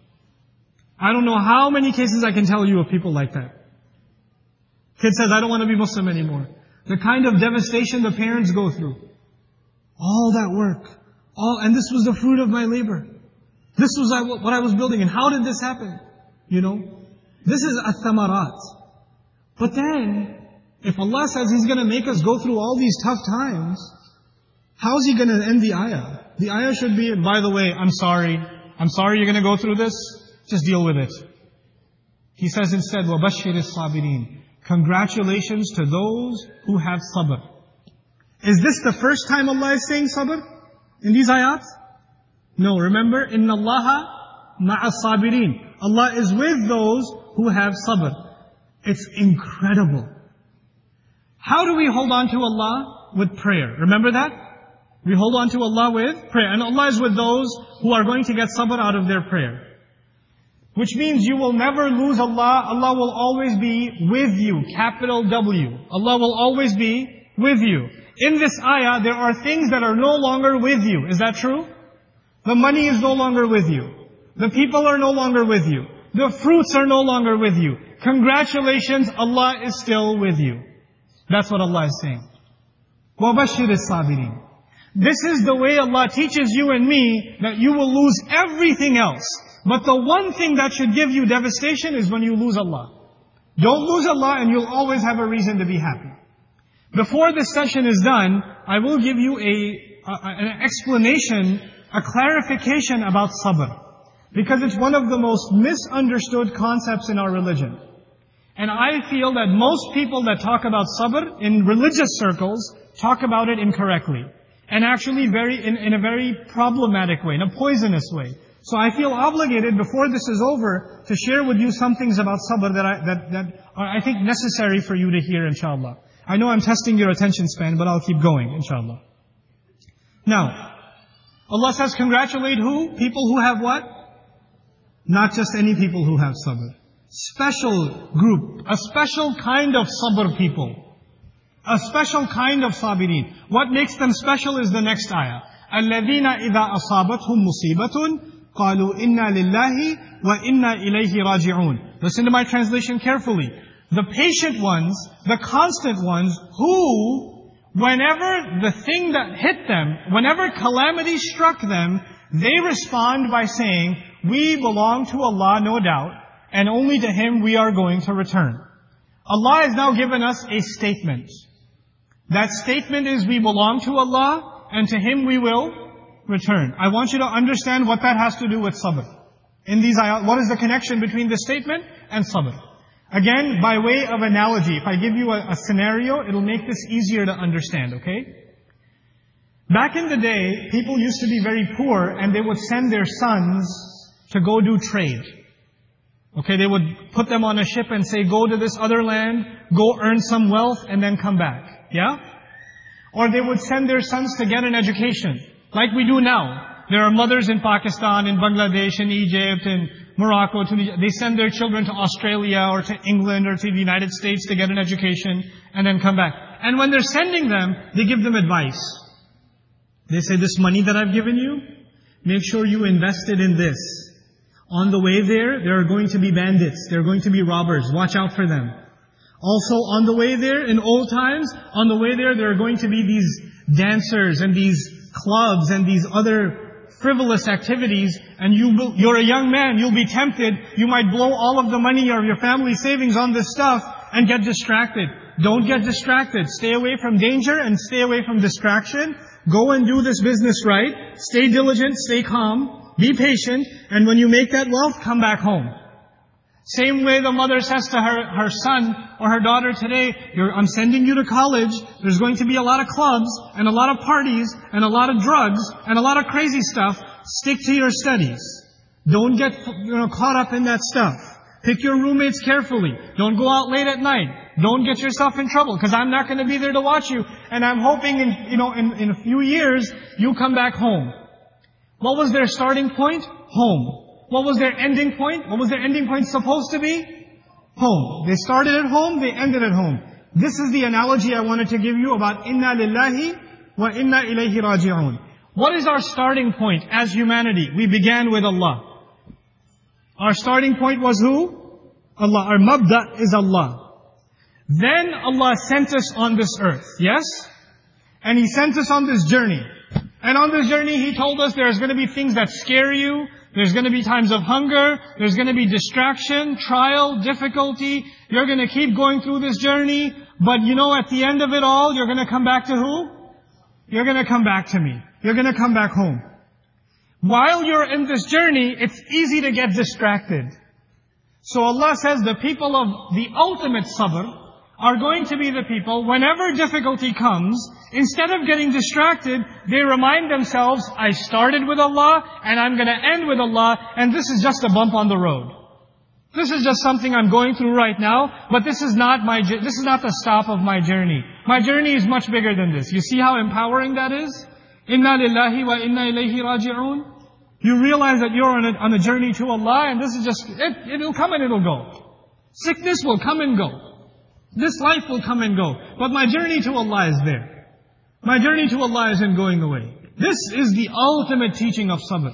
I don't know how many cases I can tell you of people like that. Kid says, I don't want to be Muslim anymore. The kind of devastation the parents go through. All that work. All, and this was the fruit of my labor. This was what I was building. And how did this happen? You know? This is ath-thamarat. But then, if Allah says He's going to make us go through all these tough times, how is He going to end the ayah? The ayah should be, by the way, I'm sorry. I'm sorry you're going to go through this. Just deal with it. He says instead, وَبَشِّرِ الصَّابِرِينَ. Congratulations to those who have sabr. Is this the first time Allah is saying sabr in these ayat? No, remember, إِنَّ اللَّهَ مَعَ الصَّابِرِينَ. Allah is with those who have sabr. It's incredible. How do we hold on to Allah? With prayer. Remember that? We hold on to Allah with prayer. And Allah is with those who are going to get sabr out of their prayer. Which means you will never lose Allah. Allah will always be with you. Capital W. Allah will always be with you. In this ayah, there are things that are no longer with you. Is that true? The money is no longer with you. The people are no longer with you. The fruits are no longer with you. Congratulations, Allah is still with you. That's what Allah is saying. وَبَشِّرِ الصَّابِرِينَ. This is the way Allah teaches you and me that you will lose everything else. But the one thing that should give you devastation is when you lose Allah. Don't lose Allah and you'll always have a reason to be happy. Before this session is done, I will give you a, a an explanation, a clarification about sabr. Because it's one of the most misunderstood concepts in our religion. And I feel that most people that talk about sabr in religious circles talk about it incorrectly. And actually very in, in a very problematic way, in a poisonous way. So I feel obligated before this is over to share with you some things about sabr that I, that, that are I think necessary for you to hear, inshallah. I know I'm testing your attention span, but I'll keep going, inshallah. Now, Allah says congratulate who? People who have what? Not just any people who have sabr. Special group, a special kind of sabr people. A special kind of sabirin. What makes them special is the next ayah. الَّذِينَ إِذَا أَصَابَتْهُمْ مُصِيبَةٌ قَالُوا إِنَّا لِلَّهِ وَإِنَّا إِلَيْهِ رَاجِعُونَ. Listen to my translation carefully. The patient ones, the constant ones, who, whenever the thing that hit them, whenever calamity struck them, they respond by saying, we belong to Allah, no doubt, and only to Him we are going to return. Allah has now given us a statement. That statement is we belong to Allah, and to Him we will return. I want you to understand what that has to do with sabr. In these ayat, what is the connection between this statement and sabr? Again, by way of analogy, if I give you a, a scenario, it'll make this easier to understand, okay? Back in the day, people used to be very poor, and they would send their sons to go do trade. Okay, they would put them on a ship and say, go to this other land, go earn some wealth, and then come back. Yeah? Or they would send their sons to get an education, like we do now. There are mothers in Pakistan, in Bangladesh, in Egypt, in Morocco, Tunisia. They send their children to Australia or to England or to the United States to get an education and then come back. And when they're sending them, they give them advice. They say, this money that I've given you, make sure you invest it in this. On the way there, there are going to be bandits. There are going to be robbers. Watch out for them. Also, on the way there, in old times, on the way there, there are going to be these dancers and these clubs and these other frivolous activities. And you will, you're a young man, you'll be tempted. You might blow all of the money or your family savings on this stuff and get distracted. Don't get distracted. Stay away from danger and stay away from distraction. Go and do this business right. Stay diligent, stay calm. Be patient, and when you make that wealth, come back home. Same way the mother says to her, her son or her daughter today, You're, I'm sending you to college, there's going to be a lot of clubs, and a lot of parties, and a lot of drugs, and a lot of crazy stuff. Stick to your studies. Don't get you know, caught up in that stuff. Pick your roommates carefully. Don't go out late at night. Don't get yourself in trouble, because I'm not going to be there to watch you, and I'm hoping in, you know, in, in a few years, you come back home. What was their starting point? Home. What was their ending point? What was their ending point supposed to be? Home. They started at home, they ended at home. This is the analogy I wanted to give you about inna lillahi wa inna ilayhi raji'un. What is our starting point as humanity? We began with Allah. Our starting point was who? Allah. Our mabda is Allah. Then Allah sent us on this earth. Yes? And He sent us on this journey. And on this journey, He told us there's going to be things that scare you. There's going to be times of hunger. There's going to be distraction, trial, difficulty. You're going to keep going through this journey. But you know, at the end of it all, you're going to come back to who? You're going to come back to me. You're going to come back home. While you're in this journey, it's easy to get distracted. So Allah says the people of the ultimate sabr are going to be the people, whenever difficulty comes, instead of getting distracted, they remind themselves, I started with Allah, and I'm going to end with Allah, and this is just a bump on the road. This is just something I'm going through right now, but this is not my, this is not the stop of my journey. My journey is much bigger than this. You see how empowering that is? Inna lillahi wa inna ilayhi raji'un. You realize that you're on a, on a journey to Allah, and this is just, it, it'll come and it'll go. Sickness will come and go. This life will come and go. But my journey to Allah is there. My journey to Allah isn't going away. This is the ultimate teaching of sabr.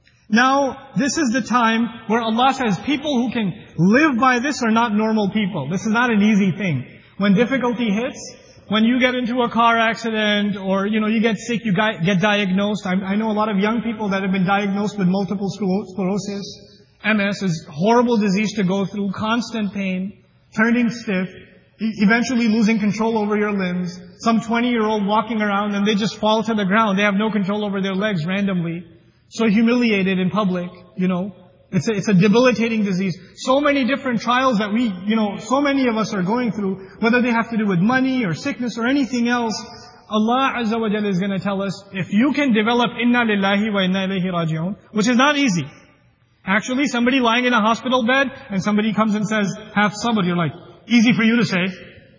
Now, this is the time where Allah says people who can live by this are not normal people. This is not an easy thing. When difficulty hits, when you get into a car accident or, you know, you get sick, you get diagnosed. I, I know a lot of young people that have been diagnosed with multiple sclerosis. M S is a horrible disease to go through, constant pain, turning stiff, eventually losing control over your limbs. Some twenty-year-old walking around and they just fall to the ground. They have no control over their legs randomly. So humiliated in public, you know. It's a, it's a debilitating disease. So many different trials that we, you know, so many of us are going through, whether they have to do with money or sickness or anything else. Allah Azza wa Jalla is going to tell us, if you can develop inna lillahi wa inna ilayhi raji'un, which is not easy. Actually, somebody lying in a hospital bed and somebody comes and says, have sabr, you're like, easy for you to say.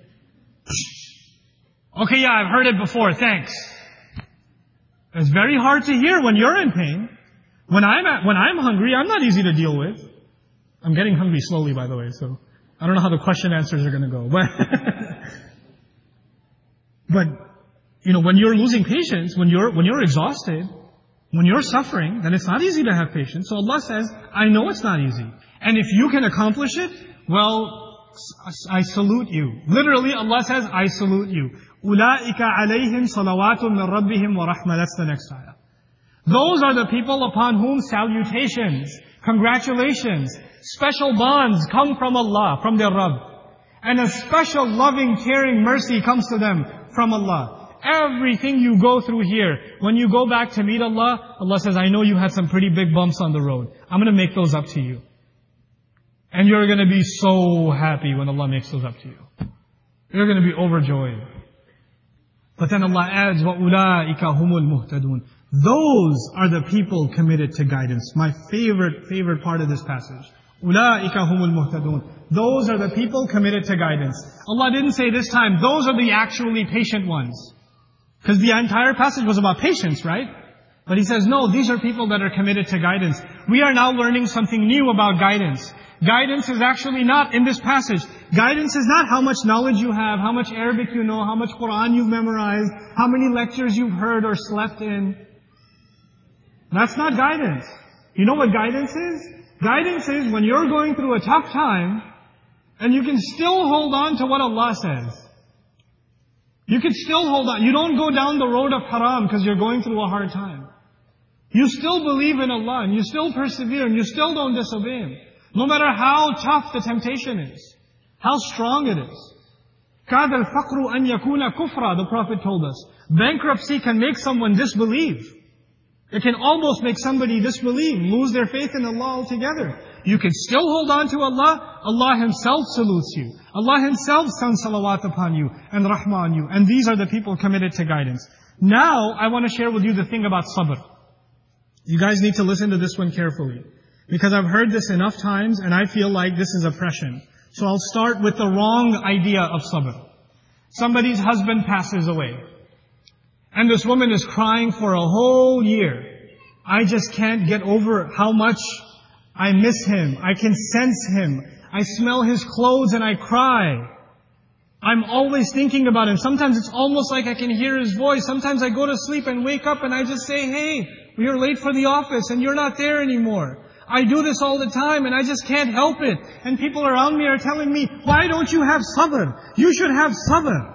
Okay, yeah, I've heard it before, thanks. It's very hard to hear when you're in pain. When I'm at, when I'm hungry, I'm not easy to deal with. I'm getting hungry slowly, by the way, so I don't know how the question answers are going to go. But, but, you know, when you're losing patience, when you're, when you're exhausted, when you're suffering, then it's not easy to have patience. So Allah says, I know it's not easy. And if you can accomplish it, well, I salute you. Literally, Allah says, I salute you. أُولَٰئِكَ عَلَيْهِمْ صَلَوَاتٌ مِّن رَبِّهِمْ وَرَحْمَةٌ. That's the next ayah. Those are the people upon whom salutations, congratulations, special bonds come from Allah, from their Rabb. And a special loving, caring mercy comes to them from Allah. Everything you go through here, when you go back to meet Allah, Allah says, I know you had some pretty big bumps on the road. I'm going to make those up to you. And you're going to be so happy when Allah makes those up to you. You're going to be overjoyed. But then Allah adds, وَأُولَٰئِكَ هُمُ الْمُهْتَدُونَ. Those are the people committed to guidance. My favorite, favorite part of this passage. أُولَٰئِكَ هُمُ الْمُهْتَدُونَ. Those are the people committed to guidance. Allah didn't say this time, those are the actually patient ones. Because the entire passage was about patience, right? But He says, no, these are people that are committed to guidance. We are now learning something new about guidance. Guidance is actually not in this passage. Guidance is not how much knowledge you have, how much Arabic you know, how much Quran you've memorized, how many lectures you've heard or slept in. That's not guidance. You know what guidance is? Guidance is when you're going through a tough time and you can still hold on to what Allah says. You can still hold on. You don't go down the road of haram because you're going through a hard time. You still believe in Allah and you still persevere and you still don't disobey Him. No matter how tough the temptation is, how strong it is. كَادَ الْفَقْرُ أَنْ يَكُونَ كُفْرًا, the Prophet told us. Bankruptcy can make someone disbelieve. It can almost make somebody disbelieve, lose their faith in Allah altogether. You can still hold on to Allah. Allah Himself salutes you. Allah Himself sends salawat upon you and rahmah on you. And these are the people committed to guidance. Now, I want to share with you the thing about sabr. You guys need to listen to this one carefully. Because I've heard this enough times and I feel like this is oppression. So I'll start with the wrong idea of sabr. Somebody's husband passes away. And this woman is crying for a whole year. I just can't get over how much I miss him. I can sense him. I smell his clothes and I cry. I'm always thinking about him. Sometimes it's almost like I can hear his voice. Sometimes I go to sleep and wake up and I just say, hey, you're late for the office and you're not there anymore. I do this all the time and I just can't help it. And people around me are telling me, why don't you have sabr? You should have sabr.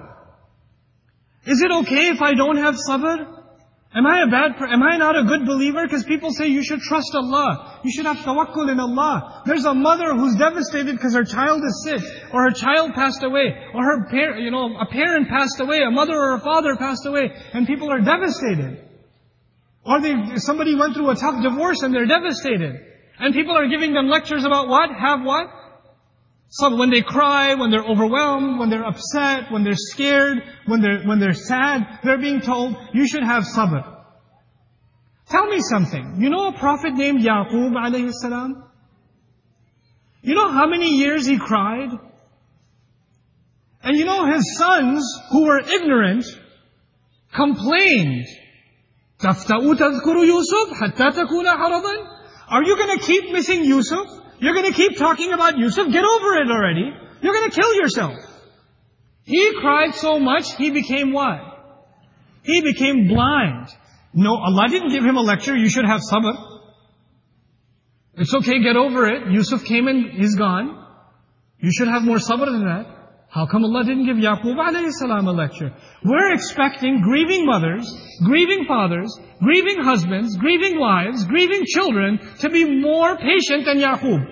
Is it okay if I don't have sabr? Am I a bad, am I not a good believer? Because people say you should trust Allah. You should have tawakkul in Allah. There's a mother who's devastated because her child is sick, or her child passed away, or her par- you know, a parent passed away, a mother or a father passed away, and people are devastated. Or they, somebody went through a tough divorce and they're devastated. And people are giving them lectures about what? Have what? So when they cry, when they're overwhelmed, when they're upset, when they're scared, when they're, when they're sad, they're being told, you should have sabr. Tell me something. You know a prophet named Yaqub alayhi salam? You know how many years he cried? And you know his sons, who were ignorant, complained. تَفْتَأُ تَذْكُرُ يُوسُف حَتَّى تَكُونَ حَرَضًا. Are you going to keep missing Yusuf? You're going to keep talking about Yusuf? Get over it already. You're going to kill yourself. He cried so much, he became what? He became blind. No, Allah didn't give him a lecture, you should have sabr. It's okay, get over it. Yusuf came and he's gone. You should have more sabr than that. How come Allah didn't give Yaqub alayhi salam a lecture? We're expecting grieving mothers, grieving fathers, grieving husbands, grieving wives, grieving children to be more patient than Yaqub.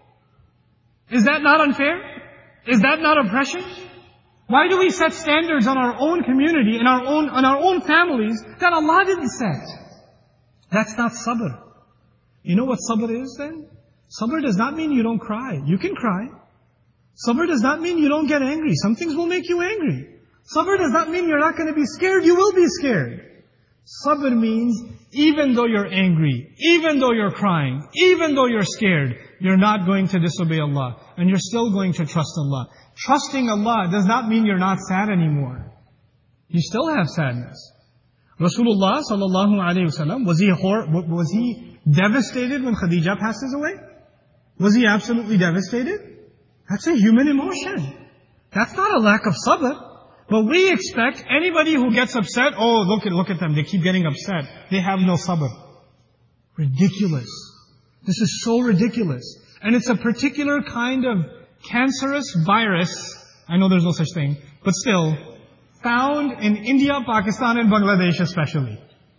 Is that not unfair? Is that not oppression? Why do we set standards on our own community, in our own, on our own families, that Allah didn't set? That's not sabr. You know what sabr is then? Sabr does not mean you don't cry. You can cry. Sabr does not mean you don't get angry. Some things will make you angry. Sabr does not mean you're not going to be scared. You will be scared. Sabr means even though you're angry, even though you're crying, even though you're scared, you're not going to disobey Allah. And you're still going to trust Allah. Trusting Allah does not mean you're not sad anymore. You still have sadness. Rasulullah sallallahu alayhi wasallam, was he hor- was he devastated when Khadija passes away? Was he absolutely devastated? That's a human emotion. That's not a lack of sabr. But we expect anybody who gets upset, oh, look at, look at them, they keep getting upset. They have no sabr. Ridiculous. This is so ridiculous. And it's a particular kind of cancerous virus, I know there's no such thing, but still, found in India, Pakistan and Bangladesh especially.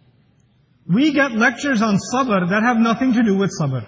We get lectures on sabr that have nothing to do with sabr.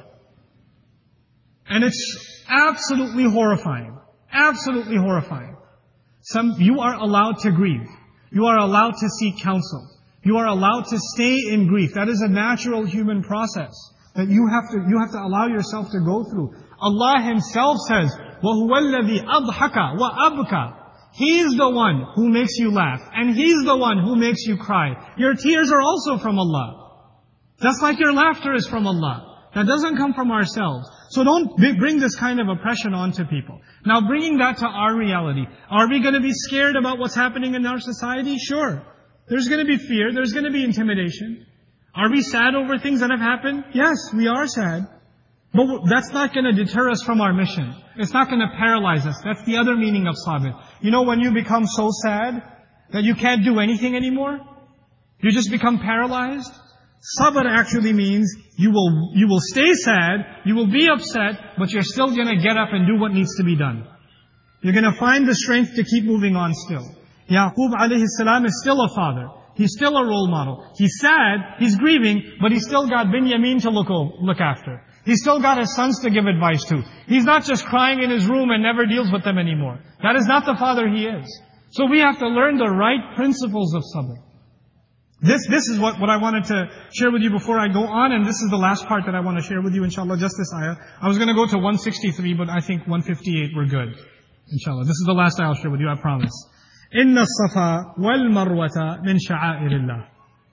And it's absolutely horrifying. Absolutely horrifying. Some, you are allowed to grieve. You are allowed to seek counsel. You are allowed to stay in grief. That is a natural human process that you have to, you have to allow yourself to go through. Allah Himself says, وَهُوَ الَّذِي أَضْحَكَ وَأَبْكَى. He's the one who makes you laugh. And He's the one who makes you cry. Your tears are also from Allah. Just like your laughter is from Allah. That doesn't come from ourselves. So don't bring this kind of oppression onto people. Now bringing that to our reality. Are we going to be scared about what's happening in our society? Sure. There's going to be fear. There's going to be intimidation. Are we sad over things that have happened? Yes, we are sad. But that's not going to deter us from our mission. It's not going to paralyze us. That's the other meaning of sabr. You know when you become so sad that you can't do anything anymore? You just become paralyzed? Sabr actually means you will, you will stay sad, you will be upset, but you're still going to get up and do what needs to be done. You're going to find the strength to keep moving on still. Yaqub alayhi salam is still a father. He's still a role model. He's sad, he's grieving, but he's still got Binyamin to look, look after. He's still got his sons to give advice to. He's not just crying in his room and never deals with them anymore. That is not the father he is. So we have to learn the right principles of sabr. This, this is what, what I wanted to share with you before I go on, and this is the last part that I want to share with you, inshallah, just this ayah. I was going to go to one sixty-three, but I think one fifty-eight we're good. Inshallah. This is the last ayah I'll share with you, I promise. إِنَّ الصَّفَا وَالْمَرْوَةَ مِنْ شَعَائِرِ اللَّهِ.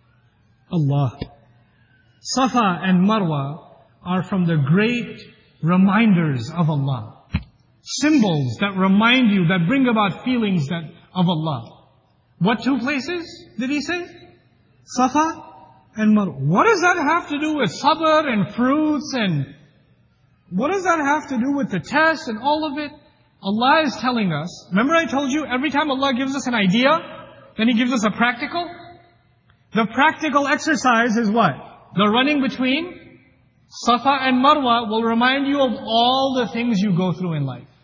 Allah. Safa and Marwa are from the great reminders of Allah. Symbols that remind you, that bring about feelings that of Allah. What two places did he say? Safa and Marwa. What does that have to do with sabr and fruits and what does that have to do with the test and all of it? Allah is telling us, remember I told you every time Allah gives us an idea, then He gives us a practical? The practical exercise is what? The running between Safa and Marwa will remind you of all the things you go through in life.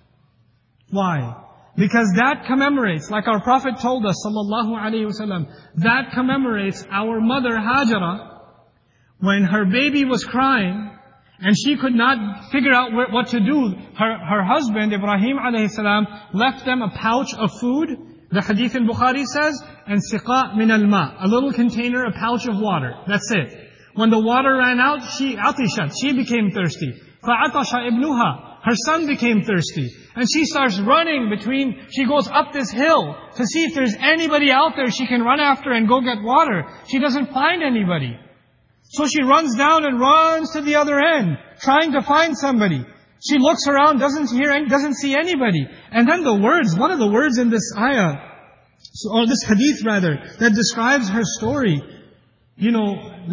Why? Because that commemorates, like our Prophet told us, sallallahu alaihi wasallam, that commemorates our mother Hajara, when her baby was crying, and she could not figure out what to do. Her, her husband, Ibrahim alayhi salam, left them a pouch of food. The hadith in Bukhari says, and siqa min al-ma, a little container, a pouch of water. That's it. When the water ran out, she atishat, she became thirsty. فَعَطَشَ ibnuha, her son became thirsty. And she starts running between, she goes up this hill to see if there's anybody out there she can run after and go get water. She doesn't find anybody. So she runs down and runs to the other end, trying to find somebody. She looks around, doesn't hear, doesn't see anybody. And then the words, one of the words in this ayah, or this hadith rather, that describes her story, you know,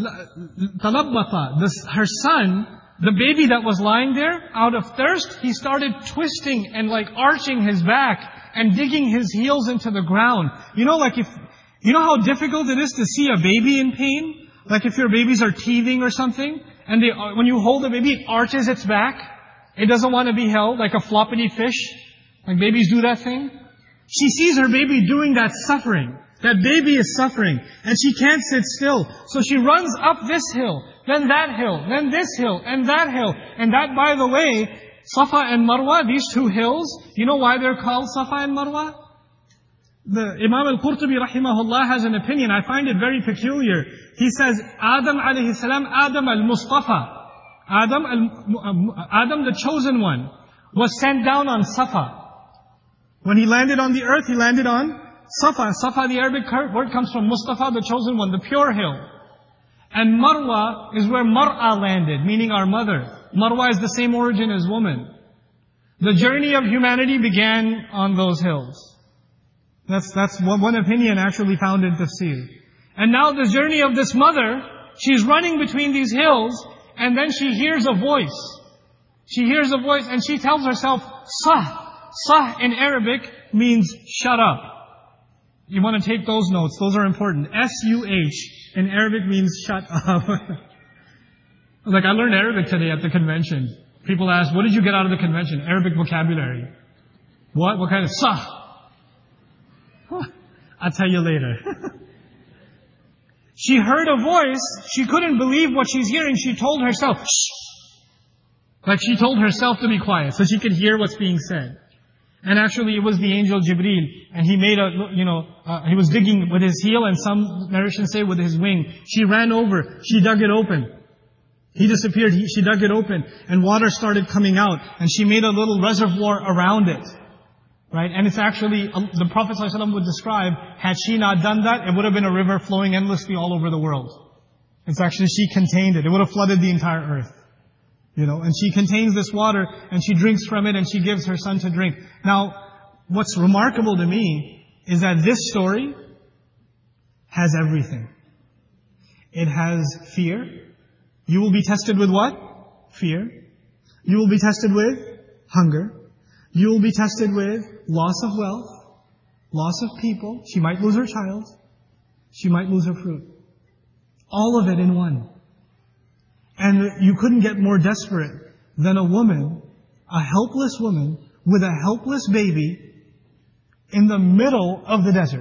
talabbata, her son, the baby that was lying there, out of thirst, he started twisting and like arching his back and digging his heels into the ground. You know, like if, you know how difficult it is to see a baby in pain? Like if your babies are teething or something, and they, when you hold the baby, it arches its back. It doesn't want to be held, like a floppity fish. Like babies do that thing. She sees her baby doing that suffering. That baby is suffering. And she can't sit still. So she runs up this hill, then that hill, then this hill, and that hill. And that, by the way, Safa and Marwa, these two hills, you know why they're called Safa and Marwa? The Imam al-Qurtubi rahimahullah has an opinion. I find it very peculiar. He says, Adam alayhi salam, Adam al-Mustafa. Adam, al, Adam the chosen one, was sent down on Safa. When he landed on the earth, he landed on Safa. Safa, the Arabic word, comes from Mustafa, the chosen one, the pure hill. And Marwa is where Mar'a landed, meaning our mother. Marwa is the same origin as woman. The journey of humanity began on those hills. That's, that's one, one opinion actually found in tafsir. And now the journey of this mother, she's running between these hills, and then she hears a voice. She hears a voice and she tells herself, Sah. Sah in Arabic means shut up. You want to take those notes, those are important. S U H in Arabic means shut up. Like, I learned Arabic today at the convention. People ask, what did you get out of the convention? Arabic vocabulary. What? What kind of sah? I'll tell you later. She heard a voice. She couldn't believe what she's hearing. She told herself, shh. Like she told herself to be quiet so she could hear what's being said. And actually it was the angel Jibreel. And he made a, you know, uh, he was digging with his heel, and some narrations say with his wing. She ran over. She dug it open. He disappeared. He, she dug it open. And water started coming out. And she made a little reservoir around it. Right? And it's actually, the Prophet ﷺ would describe, had she not done that, it would have been a river flowing endlessly all over the world. It's actually, she contained it. It would have flooded the entire earth. You know, and she contains this water, and she drinks from it, and she gives her son to drink. Now, what's remarkable to me is that this story has everything. It has fear. You will be tested with what? Fear. You will be tested with hunger. You will be tested with loss of wealth, loss of people. She might lose her child. She might lose her fruit. All of it in one. And you couldn't get more desperate than a woman, a helpless woman, with a helpless baby in the middle of the desert.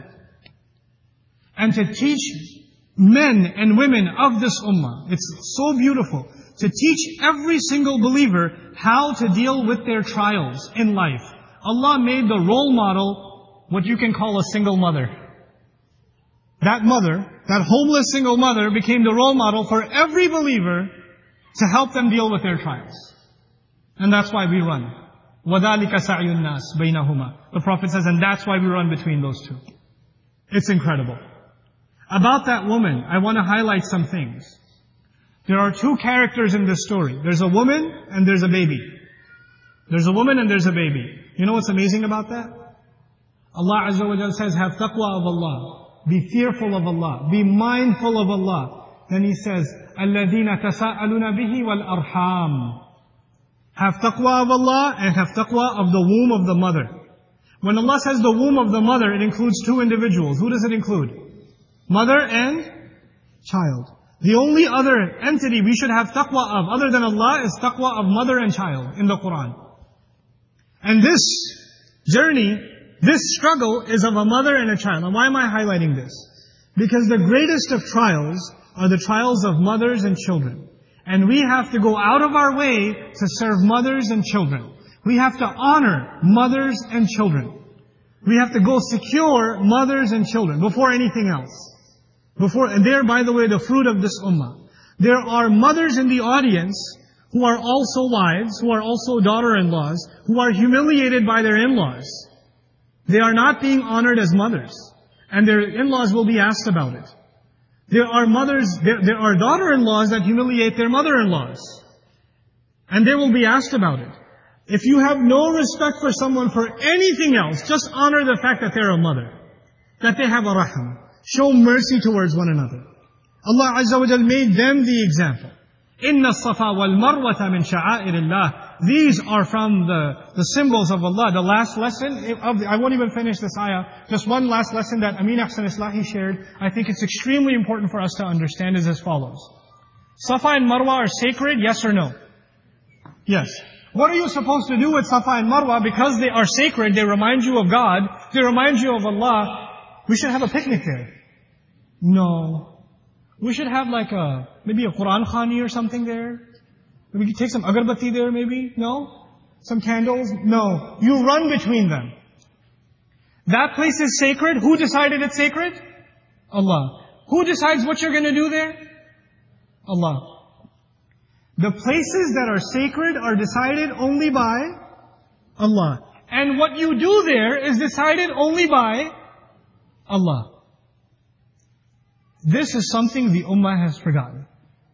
And to teach men and women of this ummah, it's so beautiful, to teach every single believer how to deal with their trials in life. Allah made the role model what you can call a single mother. That mother, that homeless single mother, became the role model for every believer to help them deal with their trials. And that's why we run. وَذَلِكَ سَعْيُ النَّاسِ بَيْنَهُمَا. The Prophet says, and that's why we run between those two. It's incredible. About that woman, I want to highlight some things. There are two characters in this story. There's a woman and there's a baby. There's a woman and there's a baby. You know what's amazing about that? Allah Azza wa Jalla says, have taqwa of Allah. Be fearful of Allah. Be mindful of Allah. Then He says, الَّذِينَ تَسَاءَلُونَ بِهِ وَالْأَرْحَامِ. Have taqwa of Allah and have taqwa of the womb of the mother. When Allah says the womb of the mother, it includes two individuals. Who does it include? Mother and child. The only other entity we should have taqwa of other than Allah is taqwa of mother and child in the Quran. And this journey, this struggle is of a mother and a child. Now why am I highlighting this? Because the greatest of trials are the trials of mothers and children. And we have to go out of our way to serve mothers and children. We have to honor mothers and children. We have to go secure mothers and children before anything else. Before, and they're, by the way, the fruit of this ummah. There are mothers in the audience who are also wives, who are also daughter-in-laws, who are humiliated by their in-laws. They are not being honored as mothers. And their in-laws will be asked about it. There are mothers, there, there are daughter-in-laws that humiliate their mother-in-laws. And they will be asked about it. If you have no respect for someone for anything else, just honor the fact that they're a mother. That they have a raham. Show mercy towards one another. Allah Azza wa Jal made them the example. Inna as-safa wal marwata min sha'airillah. These are from the, the symbols of Allah. The last lesson of the, I won't even finish this ayah. Just one last lesson that Amin Ahsan Islahi shared. I think it's extremely important for us to understand is as follows. Safa and Marwa are sacred, yes or no? Yes. What are you supposed to do with Safa and Marwa? Because they are sacred, they remind you of God. they remind you of Allah, we should have a picnic there. No. We should have like a, maybe a Quran Khani or something there. We could take some agarbatti there maybe. No? Some candles. No. You run between them. That place is sacred. Who decided it's sacred? Allah. Who decides what you're going to do there? Allah. The places that are sacred are decided only by Allah. And what you do there is decided only by Allah. This is something the Ummah has forgotten.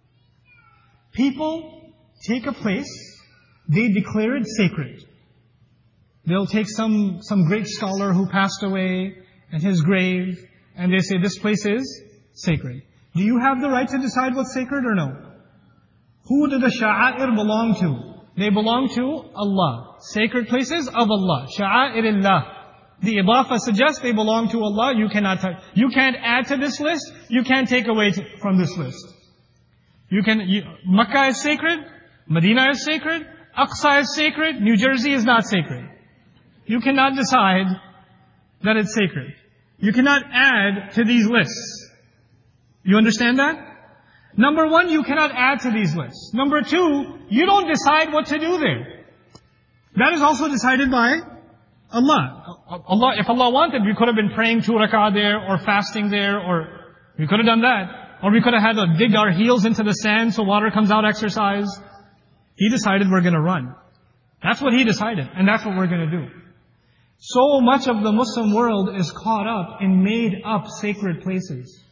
People take a place, they declare it sacred. They'll take some, some great scholar who passed away and his grave, and they say this place is sacred. Do you have the right to decide what's sacred or no? Who do the sha'air belong to? They belong to Allah. Sacred places of Allah. Sha'airillah. The idafa suggests they belong to Allah. You cannot touch. You can't add to this list. You can't take away to, from this list. You can. You, Makkah is sacred. Medina is sacred. Aqsa is sacred. New Jersey is not sacred. You cannot decide that it's sacred. You cannot add to these lists. You understand that? Number one, you cannot add to these lists. Number two, you don't decide what to do there. That is also decided by Allah. Allah, if Allah wanted, we could have been praying two rak'ah there, or fasting there, or we could have done that. Or we could have had to dig our heels into the sand so water comes out exercise. He decided we're going to run. That's what He decided, and that's what we're going to do. So much of the Muslim world is caught up in made-up sacred places.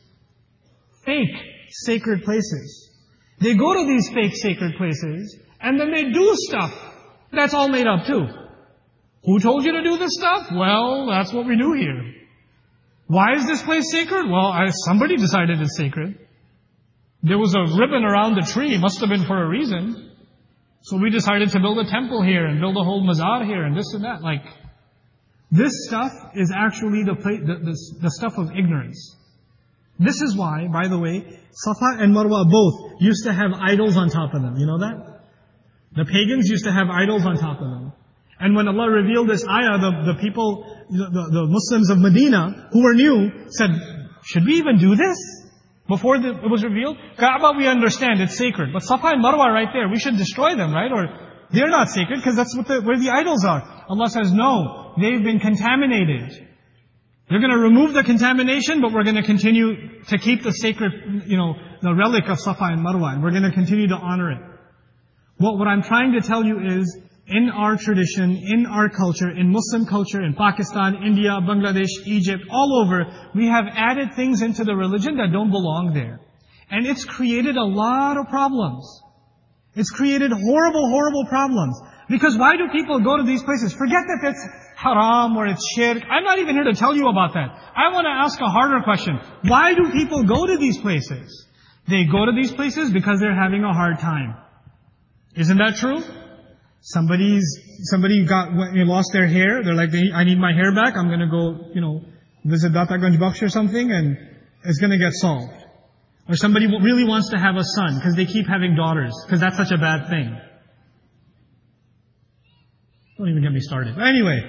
Fake sacred places. They go to these fake sacred places, and then they do stuff that's all made up too. Who told you to do this stuff? Well, that's what we do here. Why is this place sacred? Well, I, somebody decided it's sacred. There was a ribbon around the tree. It must have been for a reason. So we decided to build a temple here and build a whole mazar here and this and that. Like, this stuff is actually the, the, the, the stuff of ignorance. This is why, by the way, Safa and Marwa both used to have idols on top of them. You know that? The pagans used to have idols on top of them. And when Allah revealed this ayah, the, the people, the, the, the Muslims of Medina, who were new, said, should we even do this? Before the, it was revealed? Kaaba we understand, it's sacred. But Safa and Marwa right there, we should destroy them, right? Or they're not sacred because that's what the, where the idols are. Allah says, no, they've been contaminated. They're going to remove the contamination, but we're going to continue to keep the sacred, you know, the relic of Safa and Marwa. And we're going to continue to honor it. What, what I'm trying to tell you is, in our tradition, in our culture, in Muslim culture, in Pakistan, India, Bangladesh, Egypt, all over, we have added things into the religion that don't belong there. And it's created a lot of problems. It's created horrible, horrible problems. Because why do people go to these places? Forget that it's haram or it's shirk. I'm not even here to tell you about that. I want to ask a harder question. Why do people go to these places? They go to these places because they're having a hard time. Isn't that true? Somebody's, somebody got, they lost their hair. They're like, I need my hair back. I'm going to go, you know, visit Data Ganj Bakhsh or something, and it's going to get solved. Or somebody really wants to have a son because they keep having daughters because that's such a bad thing. Don't even get me started. But anyway,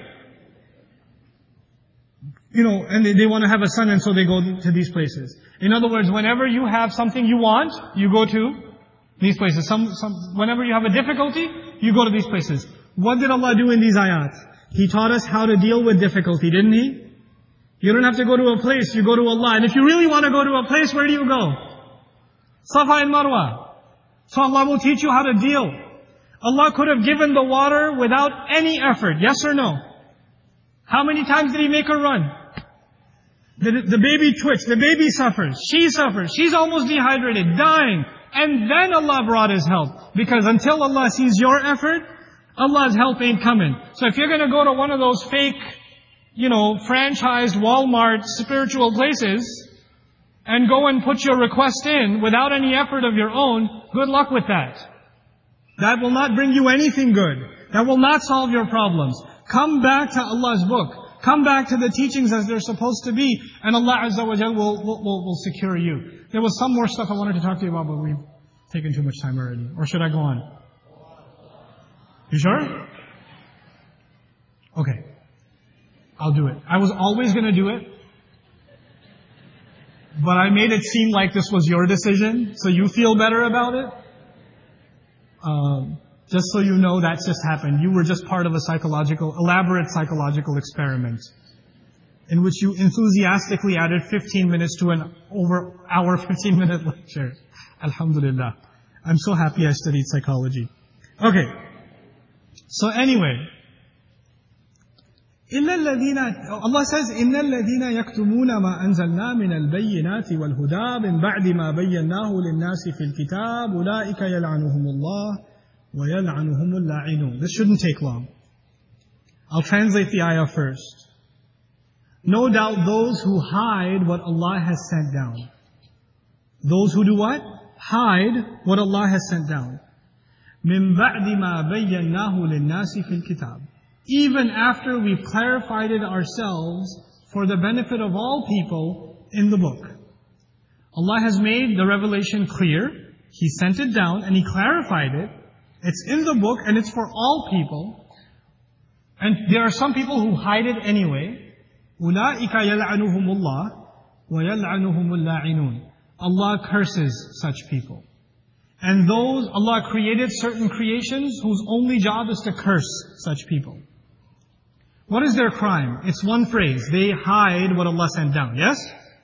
you know, and they, they want to have a son, and so they go to these places. In other words, whenever you have something you want, you go to these places. Some, some, whenever you have a difficulty, you go to these places. What did Allah do in these ayat? He taught us how to deal with difficulty, didn't He? You don't have to go to a place, you go to Allah. And if you really want to go to a place, where do you go? Safa and Marwa. So Allah will teach you how to deal. Allah could have given the water without any effort, yes or no? How many times did He make her run? The, the baby twitched, the baby suffers, she suffers, she's almost dehydrated, dying. And then Allah brought His help. Because until Allah sees your effort, Allah's help ain't coming. So if you're going to go to one of those fake, you know, franchised Walmart spiritual places, and go and put your request in without any effort of your own, good luck with that. That will not bring you anything good. That will not solve your problems. Come back to Allah's book. Come back to the teachings as they're supposed to be, and Allah Azza wa Jal will, will, will, will secure you. There was some more stuff I wanted to talk to you about, but we've taken too much time already. Or should I go on? You sure? Okay. I'll do it. I was always going to do it. But I made it seem like this was your decision, so you feel better about it. Um, just so you know, that just happened. You were just part of a psychological, elaborate psychological experiment in which you enthusiastically added fifteen minutes to an over hour, fifteen minute lecture. Alhamdulillah. I'm so happy I studied psychology. Okay. So anyway, إِلَّا الَّذِينَ Allah says, إِنَّ الَّذِينَ يَكْتُمُونَ مَا أَنزَلْنَا مِنَ الْبَيِّنَاتِ وَالْهُدَى مِنْ بَعْدِ مَا بَيَّنَّاهُ لِلنَّاسِ فِي الْكِتَابِ أُولَٰئِكَ يَلْعَنُهُمُ اللَّهُ وَيَلْعَنُهُمُ اللَّاعِنُونَ. This shouldn't take long. I'll translate the ayah first. No doubt those who hide what Allah has sent down. Those who do what? Hide what Allah has sent down. مِنْ بَعْدِ مَا بَيَّنَّاهُ لِلنَّاسِ فِي الْكِتَابِ. Even after we've clarified it ourselves for the benefit of all people in the book. Allah has made the revelation clear. He sent it down and He clarified it. It's in the book and it's for all people. And there are some people who hide it anyway. أُولَٰئِكَ يَلْعَنُهُمُ اللَّهُ وَيَلْعَنُهُمُ اللَّاعِنُونَ. Allah curses such people. And those, Allah created certain creations whose only job is to curse such people. What is their crime? It's one phrase. They hide what Allah sent down. Yes?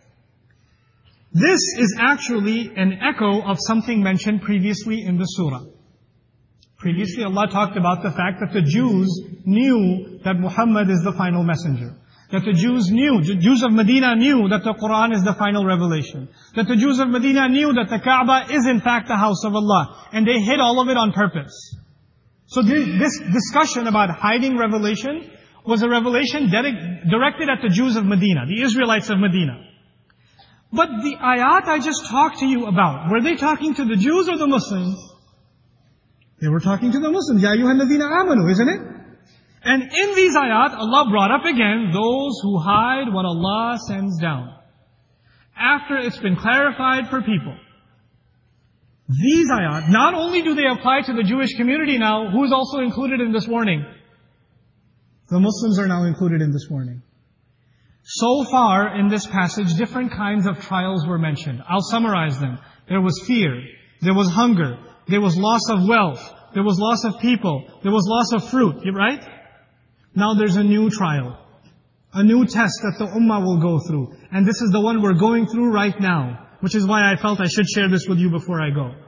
This is actually an echo of something mentioned previously in the surah. Previously Allah talked about the fact that the Jews knew that Muhammad is the final messenger. That the Jews knew, the Jews of Medina knew that the Quran is the final revelation. That the Jews of Medina knew that the Kaaba is in fact the house of Allah. And they hid all of it on purpose. So this discussion about hiding revelation was a revelation directed at the Jews of Medina, the Israelites of Medina. But the ayat I just talked to you about, were they talking to the Jews or the Muslims? They were talking to the Muslims. Ya ayyuhal ladhina amanu, isn't it? And in these ayat, Allah brought up again those who hide what Allah sends down. After it's been clarified for people. These ayat, not only do they apply to the Jewish community now, who is also included in this warning? The Muslims are now included in this warning. So far in this passage, different kinds of trials were mentioned. I'll summarize them. There was fear. There was hunger. There was loss of wealth. There was loss of people. There was loss of fruit. Right? Now there's a new trial. A new test that the ummah will go through. And this is the one we're going through right now. Which is why I felt I should share this with you before I go.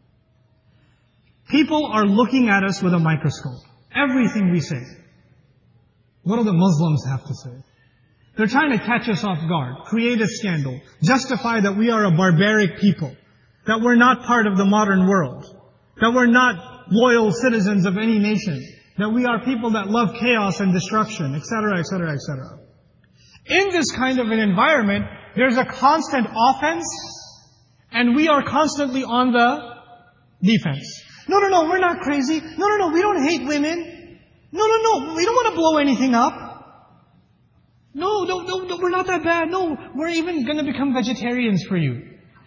People are looking at us with a microscope. Everything we say. What do the Muslims have to say? They're trying to catch us off guard, create a scandal, justify that we are a barbaric people, that we're not part of the modern world, that we're not loyal citizens of any nation, that we are people that love chaos and destruction, et cetera, et cetera, et cetera. In this kind of an environment, there's a constant offense, and we are constantly on the defense. No, no, no, we're not crazy. No, no, no, we don't hate women. No, no, no, we don't want to blow anything up. No, no, no, no, we're not that bad. No, we're even going to become vegetarians for you.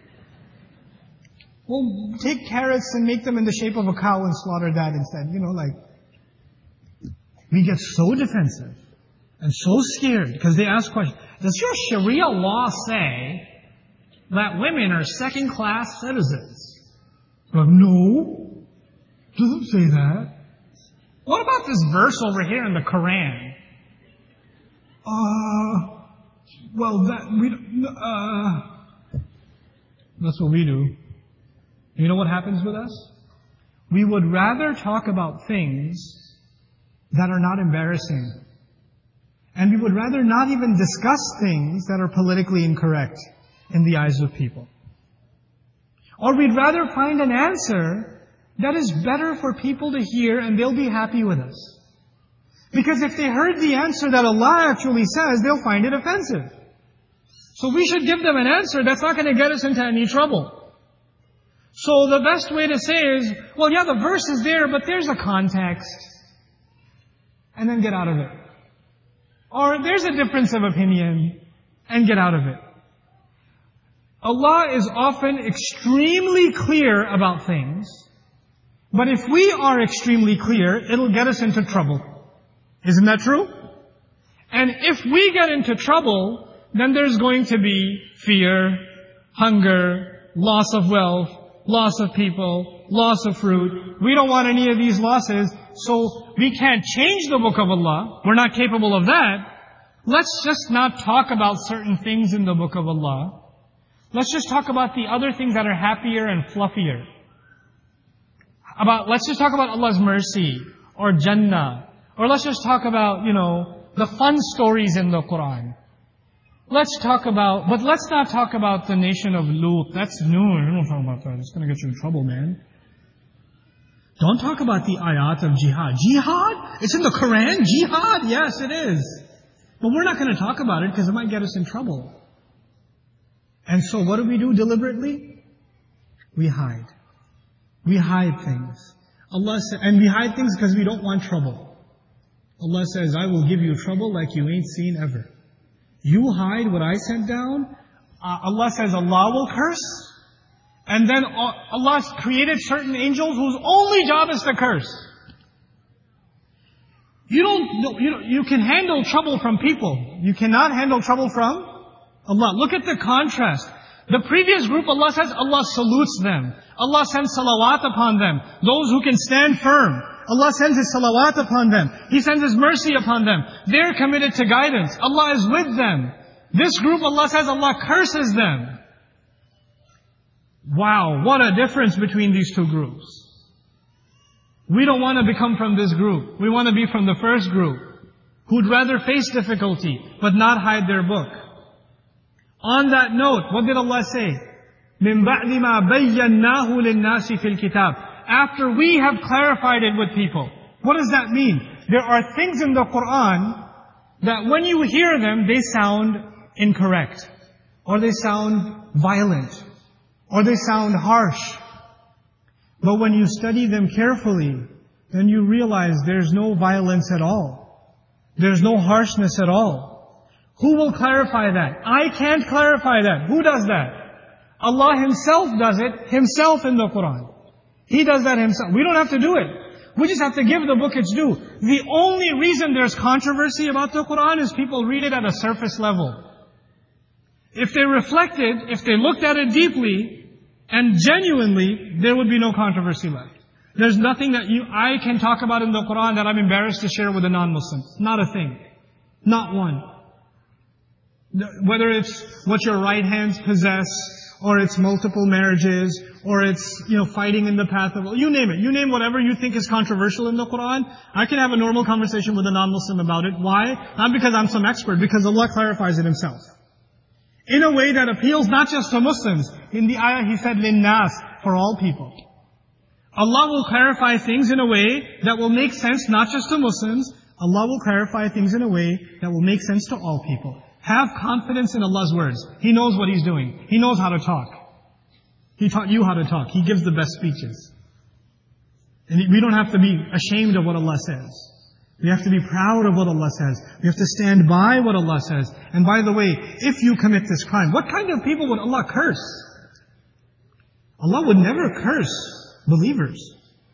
We'll take carrots and make them in the shape of a cow and slaughter that instead. You know, like, we get so defensive and so scared because they ask questions. Does your Sharia law say that women are second-class citizens? Like, no, it doesn't say that. What about this verse over here in the Quran? Uh, well, that, we, uh, that's what we do. You know what happens with us? We would rather talk about things that are not embarrassing. And we would rather not even discuss things that are politically incorrect in the eyes of people. Or we'd rather find an answer that is better for people to hear and they'll be happy with us. Because if they heard the answer that Allah actually says, they'll find it offensive. So we should give them an answer that's not going to get us into any trouble. So the best way to say is, well, yeah, the verse is there, but there's a context. And then get out of it. Or there's a difference of opinion, and get out of it. Allah is often extremely clear about things, but if we are extremely clear, it'll get us into trouble. Isn't that true? And if we get into trouble, then there's going to be fear, hunger, loss of wealth, loss of people, loss of fruit. We don't want any of these losses, so we can't change the book of Allah. We're not capable of that. Let's just not talk about certain things in the book of Allah. Let's just talk about the other things that are happier and fluffier. About, let's just talk about Allah's mercy, or Jannah. Or let's just talk about, you know, the fun stories in the Quran. Let's talk about, but let's not talk about the nation of Lut. That's new. I don't talk about that. It's going to get you in trouble, man. Don't talk about the ayat of jihad. Jihad? It's in the Quran? Jihad? Yes, it is. But we're not going to talk about it because it might get us in trouble. And so what do we do deliberately? We hide. We hide things. Allah says, and we hide things because we don't want trouble. Allah says, I will give you trouble like you ain't seen ever. You hide what I sent down. Uh, Allah says Allah will curse. And then Allah has created certain angels whose only job is to curse. You don't, you, you can handle trouble from people. You cannot handle trouble from Allah. Look at the contrast. The previous group, Allah says, Allah salutes them. Allah sends salawat upon them. Those who can stand firm. Allah sends His salawat upon them. He sends His mercy upon them. They're committed to guidance. Allah is with them. This group, Allah says, Allah curses them. Wow, what a difference between these two groups. We don't want to become from this group. We want to be from the first group, who'd rather face difficulty, but not hide their book. On that note, what did Allah say? مِن بَعْدِ مَا بَيَّنَّاهُ لِلنَّاسِ فِي الْكِتَابِ. After we have clarified it with people. What does that mean? There are things in the Quran that when you hear them, they sound incorrect. Or they sound violent. Or they sound harsh. But when you study them carefully, then you realize there's no violence at all. There's no harshness at all. Who will clarify that? I can't clarify that. Who does that? Allah Himself does it, Himself in the Quran. He does that Himself. We don't have to do it. We just have to give the book its due. The only reason there's controversy about the Quran is people read it at a surface level. If they reflected, if they looked at it deeply and genuinely, there would be no controversy left. There's nothing that you, I can talk about in the Quran that I'm embarrassed to share with a non-Muslim. Not a thing. Not one. Whether it's what your right hands possess, or it's multiple marriages, or it's, you know, fighting in the path of, you name it. You name whatever you think is controversial in the Quran. I can have a normal conversation with a non-Muslim about it. Why? Not because I'm some expert, because Allah clarifies it Himself. In a way that appeals not just to Muslims. In the ayah He said, لِلنَّاسِ, for all people. Allah will clarify things in a way that will make sense not just to Muslims. Allah will clarify things in a way that will make sense to all people. Have confidence in Allah's words. He knows what He's doing. He knows how to talk. He taught you how to talk. He gives the best speeches. And we don't have to be ashamed of what Allah says. We have to be proud of what Allah says. We have to stand by what Allah says. And by the way, if you commit this crime, what kind of people would Allah curse? Allah would never curse believers.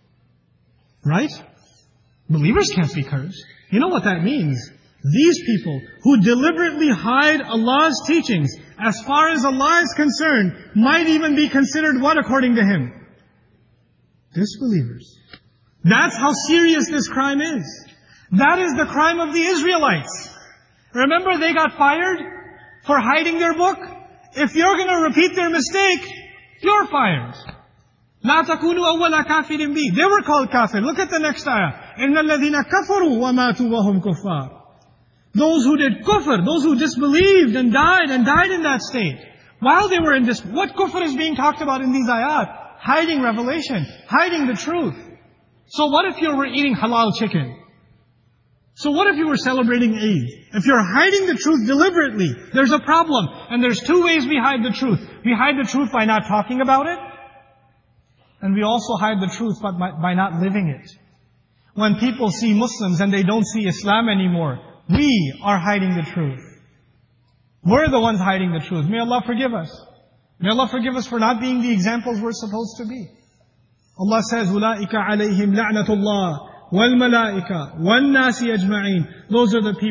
Right? Believers can't be cursed. You know what that means? These people who deliberately hide Allah's teachings, as far as Allah is concerned, might even be considered what according to Him? Disbelievers. That's how serious this crime is. That is the crime of the Israelites. Remember they got fired for hiding their book? If you're going to repeat their mistake, you're fired. لا تكونوا أول كافر بي. They were called kafir. Look at the next ayah. إن الذين كفروا وماتوا وهم كفار. Those who did kufr, those who disbelieved and died and died in that state. While they were in this, what kufr is being talked about in these ayat? Hiding revelation, hiding the truth. So what if you were eating halal chicken? So what if you were celebrating Eid? If you're hiding the truth deliberately, there's a problem. And there's two ways we hide the truth. We hide the truth by not talking about it. And we also hide the truth by, by, by not living it. When people see Muslims and they don't see Islam anymore, we are hiding the truth. We're the ones hiding the truth. May Allah forgive us. May Allah forgive us for not being the examples we're supposed to be. Allah says, أُولَٰئِكَ عَلَيْهِمْ لَعْنَةُ اللَّهِ وَالْمَلَائِكَةِ وَالنَّاسِ أَجْمَعِينَ. Those are the people.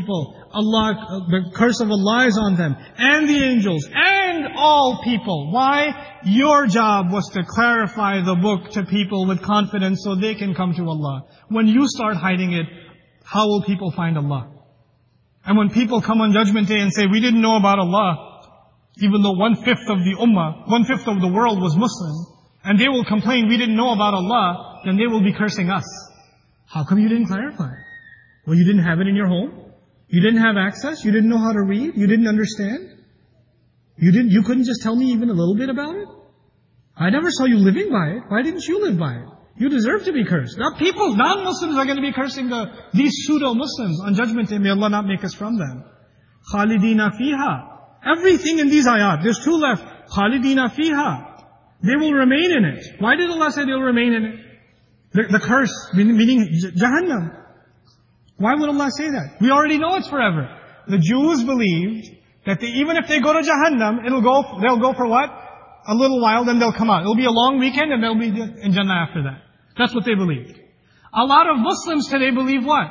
Allah, the curse of Allah is on them, and the angels, and all people. Why? Your job was to clarify the book to people with confidence so they can come to Allah. When you start hiding it, how will people find Allah? And when people come on Judgment Day and say, we didn't know about Allah, even though one-fifth of the ummah, one-fifth of the world was Muslim, and they will complain, we didn't know about Allah, then they will be cursing us. How come you didn't clarify? Well, you didn't have it in your home. You didn't have access. You didn't know how to read. You didn't understand. You didn't, you couldn't just tell me even a little bit about it? I never saw you living by it. Why didn't you live by it? You deserve to be cursed. Now people, non-Muslims are going to be cursing the, these pseudo-Muslims on Judgment Day. May Allah not make us from them. Khalidina fiha. Everything in these ayat, there's two left. Khalidina fiha. They will remain in it. Why did Allah say they will remain in it? The, the curse, meaning Jahannam. Why would Allah say that? We already know it's forever. The Jews believed that they, even if they go to Jahannam, it'll go, they'll go for what? A little while, then they'll come out. It'll be a long weekend and they'll be in Jannah after that. That's what they believed. A lot of Muslims today believe what?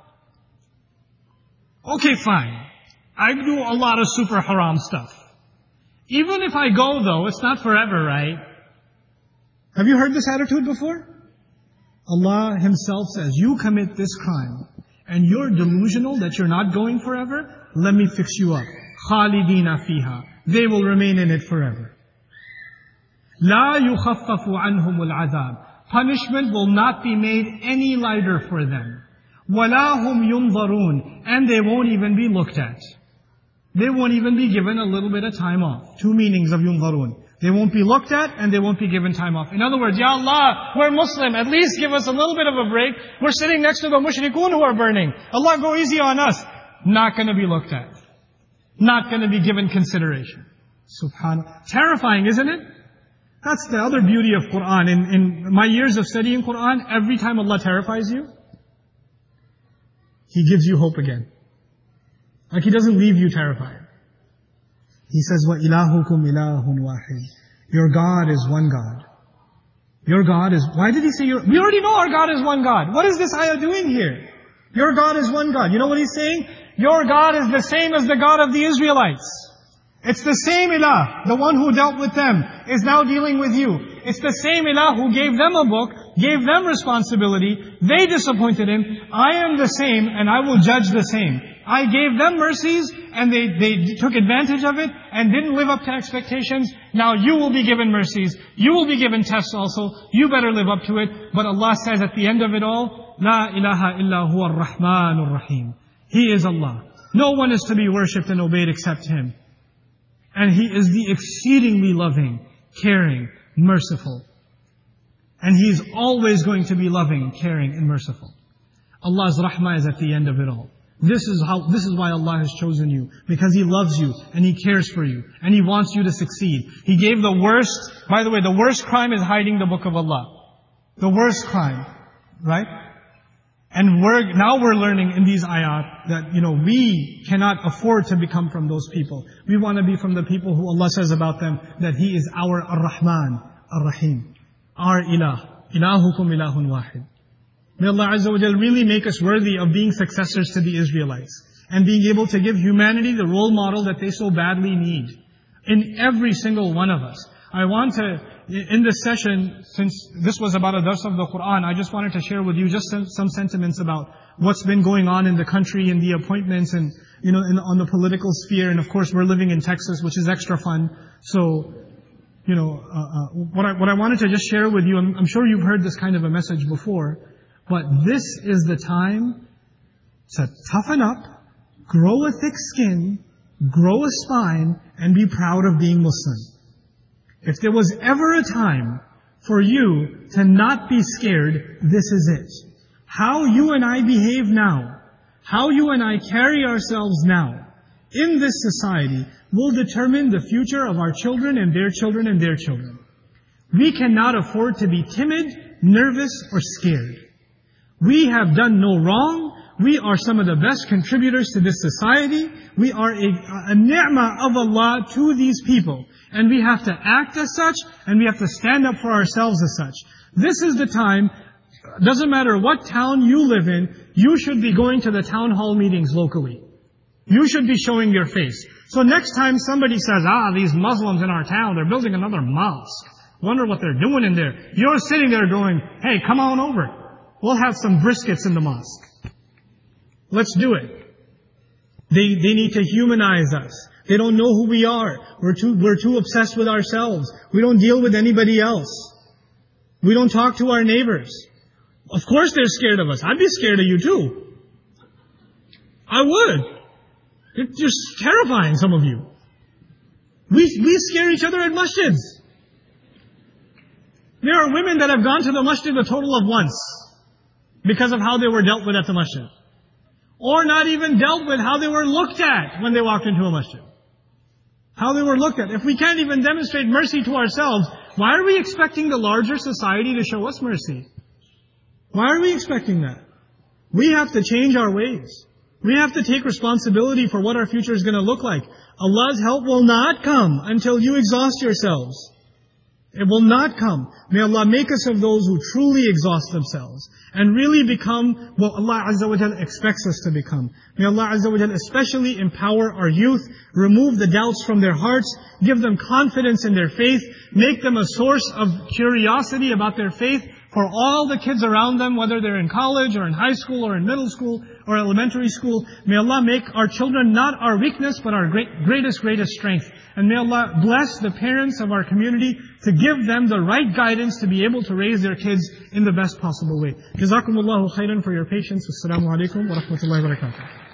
Okay, fine. I do a lot of super haram stuff. Even if I go though, it's not forever, right? Have you heard this attitude before? Allah Himself says, you commit this crime, and you're delusional that you're not going forever, let me fix you up. Khalidina fiha. They will remain in it forever. La yukhaffafu anhumul azab. Punishment will not be made any lighter for them. Wala hum yunzarun. And they won't even be looked at. They won't even be given a little bit of time off. Two meanings of yunzarun. They won't be looked at and they won't be given time off. In other words, Ya Allah, we're Muslim. At least give us a little bit of a break. We're sitting next to the mushrikun who are burning. Allah, go easy on us. Not going to be looked at. Not going to be given consideration. Subhanallah. Terrifying, isn't it? That's the other beauty of Qur'an. In, in my years of studying Qur'an, every time Allah terrifies you, He gives you hope again. Like He doesn't leave you terrified. He says, وَإِلَهُكُمْ إِلَهٌ وَاحِدٌ. Your God is one God. Your God is... Why did He say your... We already know our God is one God. What is this ayah doing here? Your God is one God. You know what He's saying? Your God is the same as the God of the Israelites. It's the same Ilah. The one who dealt with them is now dealing with you. It's the same Ilah who gave them a book, gave them responsibility. They disappointed Him. I am the same and I will judge the same. I gave them mercies and they, they took advantage of it and didn't live up to expectations. Now you will be given mercies. You will be given tests also. You better live up to it. But Allah says at the end of it all, La ilaha illa huwa ar-Rahman ar-Rahim. He is Allah. No one is to be worshipped and obeyed except Him. And He is the exceedingly loving, caring, merciful. And He is always going to be loving, caring, and merciful. Allah's rahmah is at the end of it all. This is how, this is why Allah has chosen you. Because He loves you, and He cares for you, and He wants you to succeed. He gave the worst, by the way, the worst crime is hiding the book of Allah. The worst crime. Right? And we're, now we're learning in these ayat that, you know, we cannot afford to become from those people. We want to be from the people who Allah says about them that He is our Ar-Rahman, Ar-Rahim. Our Ilah. Ilahukum ilahun wahid. May Allah Azza wa Jal really make us worthy of being successors to the Israelites. And being able to give humanity the role model that they so badly need. In every single one of us. I want to, in this session, since this was about a dars of the Qur'an, I just wanted to share with you just some, some sentiments about what's been going on in the country and the appointments and, you know, in, on the political sphere. And of course, we're living in Texas, which is extra fun. So, you know, uh, uh, what I what I wanted to just share with you, I'm, I'm sure you've heard this kind of a message before, but this is the time to toughen up, grow a thick skin, grow a spine, and be proud of being Muslim. If there was ever a time for you to not be scared, this is it. How you and I behave now, how you and I carry ourselves now in this society will determine the future of our children and their children and their children. We cannot afford to be timid, nervous, or scared. We have done no wrong. We are some of the best contributors to this society. We are a, a ni'mah of Allah to these people. And we have to act as such, and we have to stand up for ourselves as such. This is the time, doesn't matter what town you live in, you should be going to the town hall meetings locally. You should be showing your face. So next time somebody says, ah, these Muslims in our town, they're building another mosque. Wonder what they're doing in there. You're sitting there going, hey, come on over. We'll have some briskets in the mosque. Let's do it. They, they need to humanize us. They don't know who we are. We're too, we're too obsessed with ourselves. We don't deal with anybody else. We don't talk to our neighbors. Of course they're scared of us. I'd be scared of you too. I would. You're just terrifying, some of you. We, we scare each other at masjids. There are women that have gone to the masjid a total of once because of how they were dealt with at the masjid. Or not even dealt with how they were looked at when they walked into a masjid. How they were looked at. If we can't even demonstrate mercy to ourselves, why are we expecting the larger society to show us mercy? Why are we expecting that? We have to change our ways. We have to take responsibility for what our future is going to look like. Allah's help will not come until you exhaust yourselves. It will not come. May Allah make us of those who truly exhaust themselves and really become what Allah Azza wa Jalla expects us to become. May Allah Azza wa Jalla especially empower our youth, remove the doubts from their hearts, give them confidence in their faith, make them a source of curiosity about their faith for all the kids around them, whether they're in college or in high school or in middle school or elementary school. May Allah make our children not our weakness, but our great, greatest, greatest strength. And may Allah bless the parents of our community to give them the right guidance to be able to raise their kids in the best possible way. Jazakumullahu khairan for your patience. Wassalamu alaikum wa rahmatullahi wa barakatuh.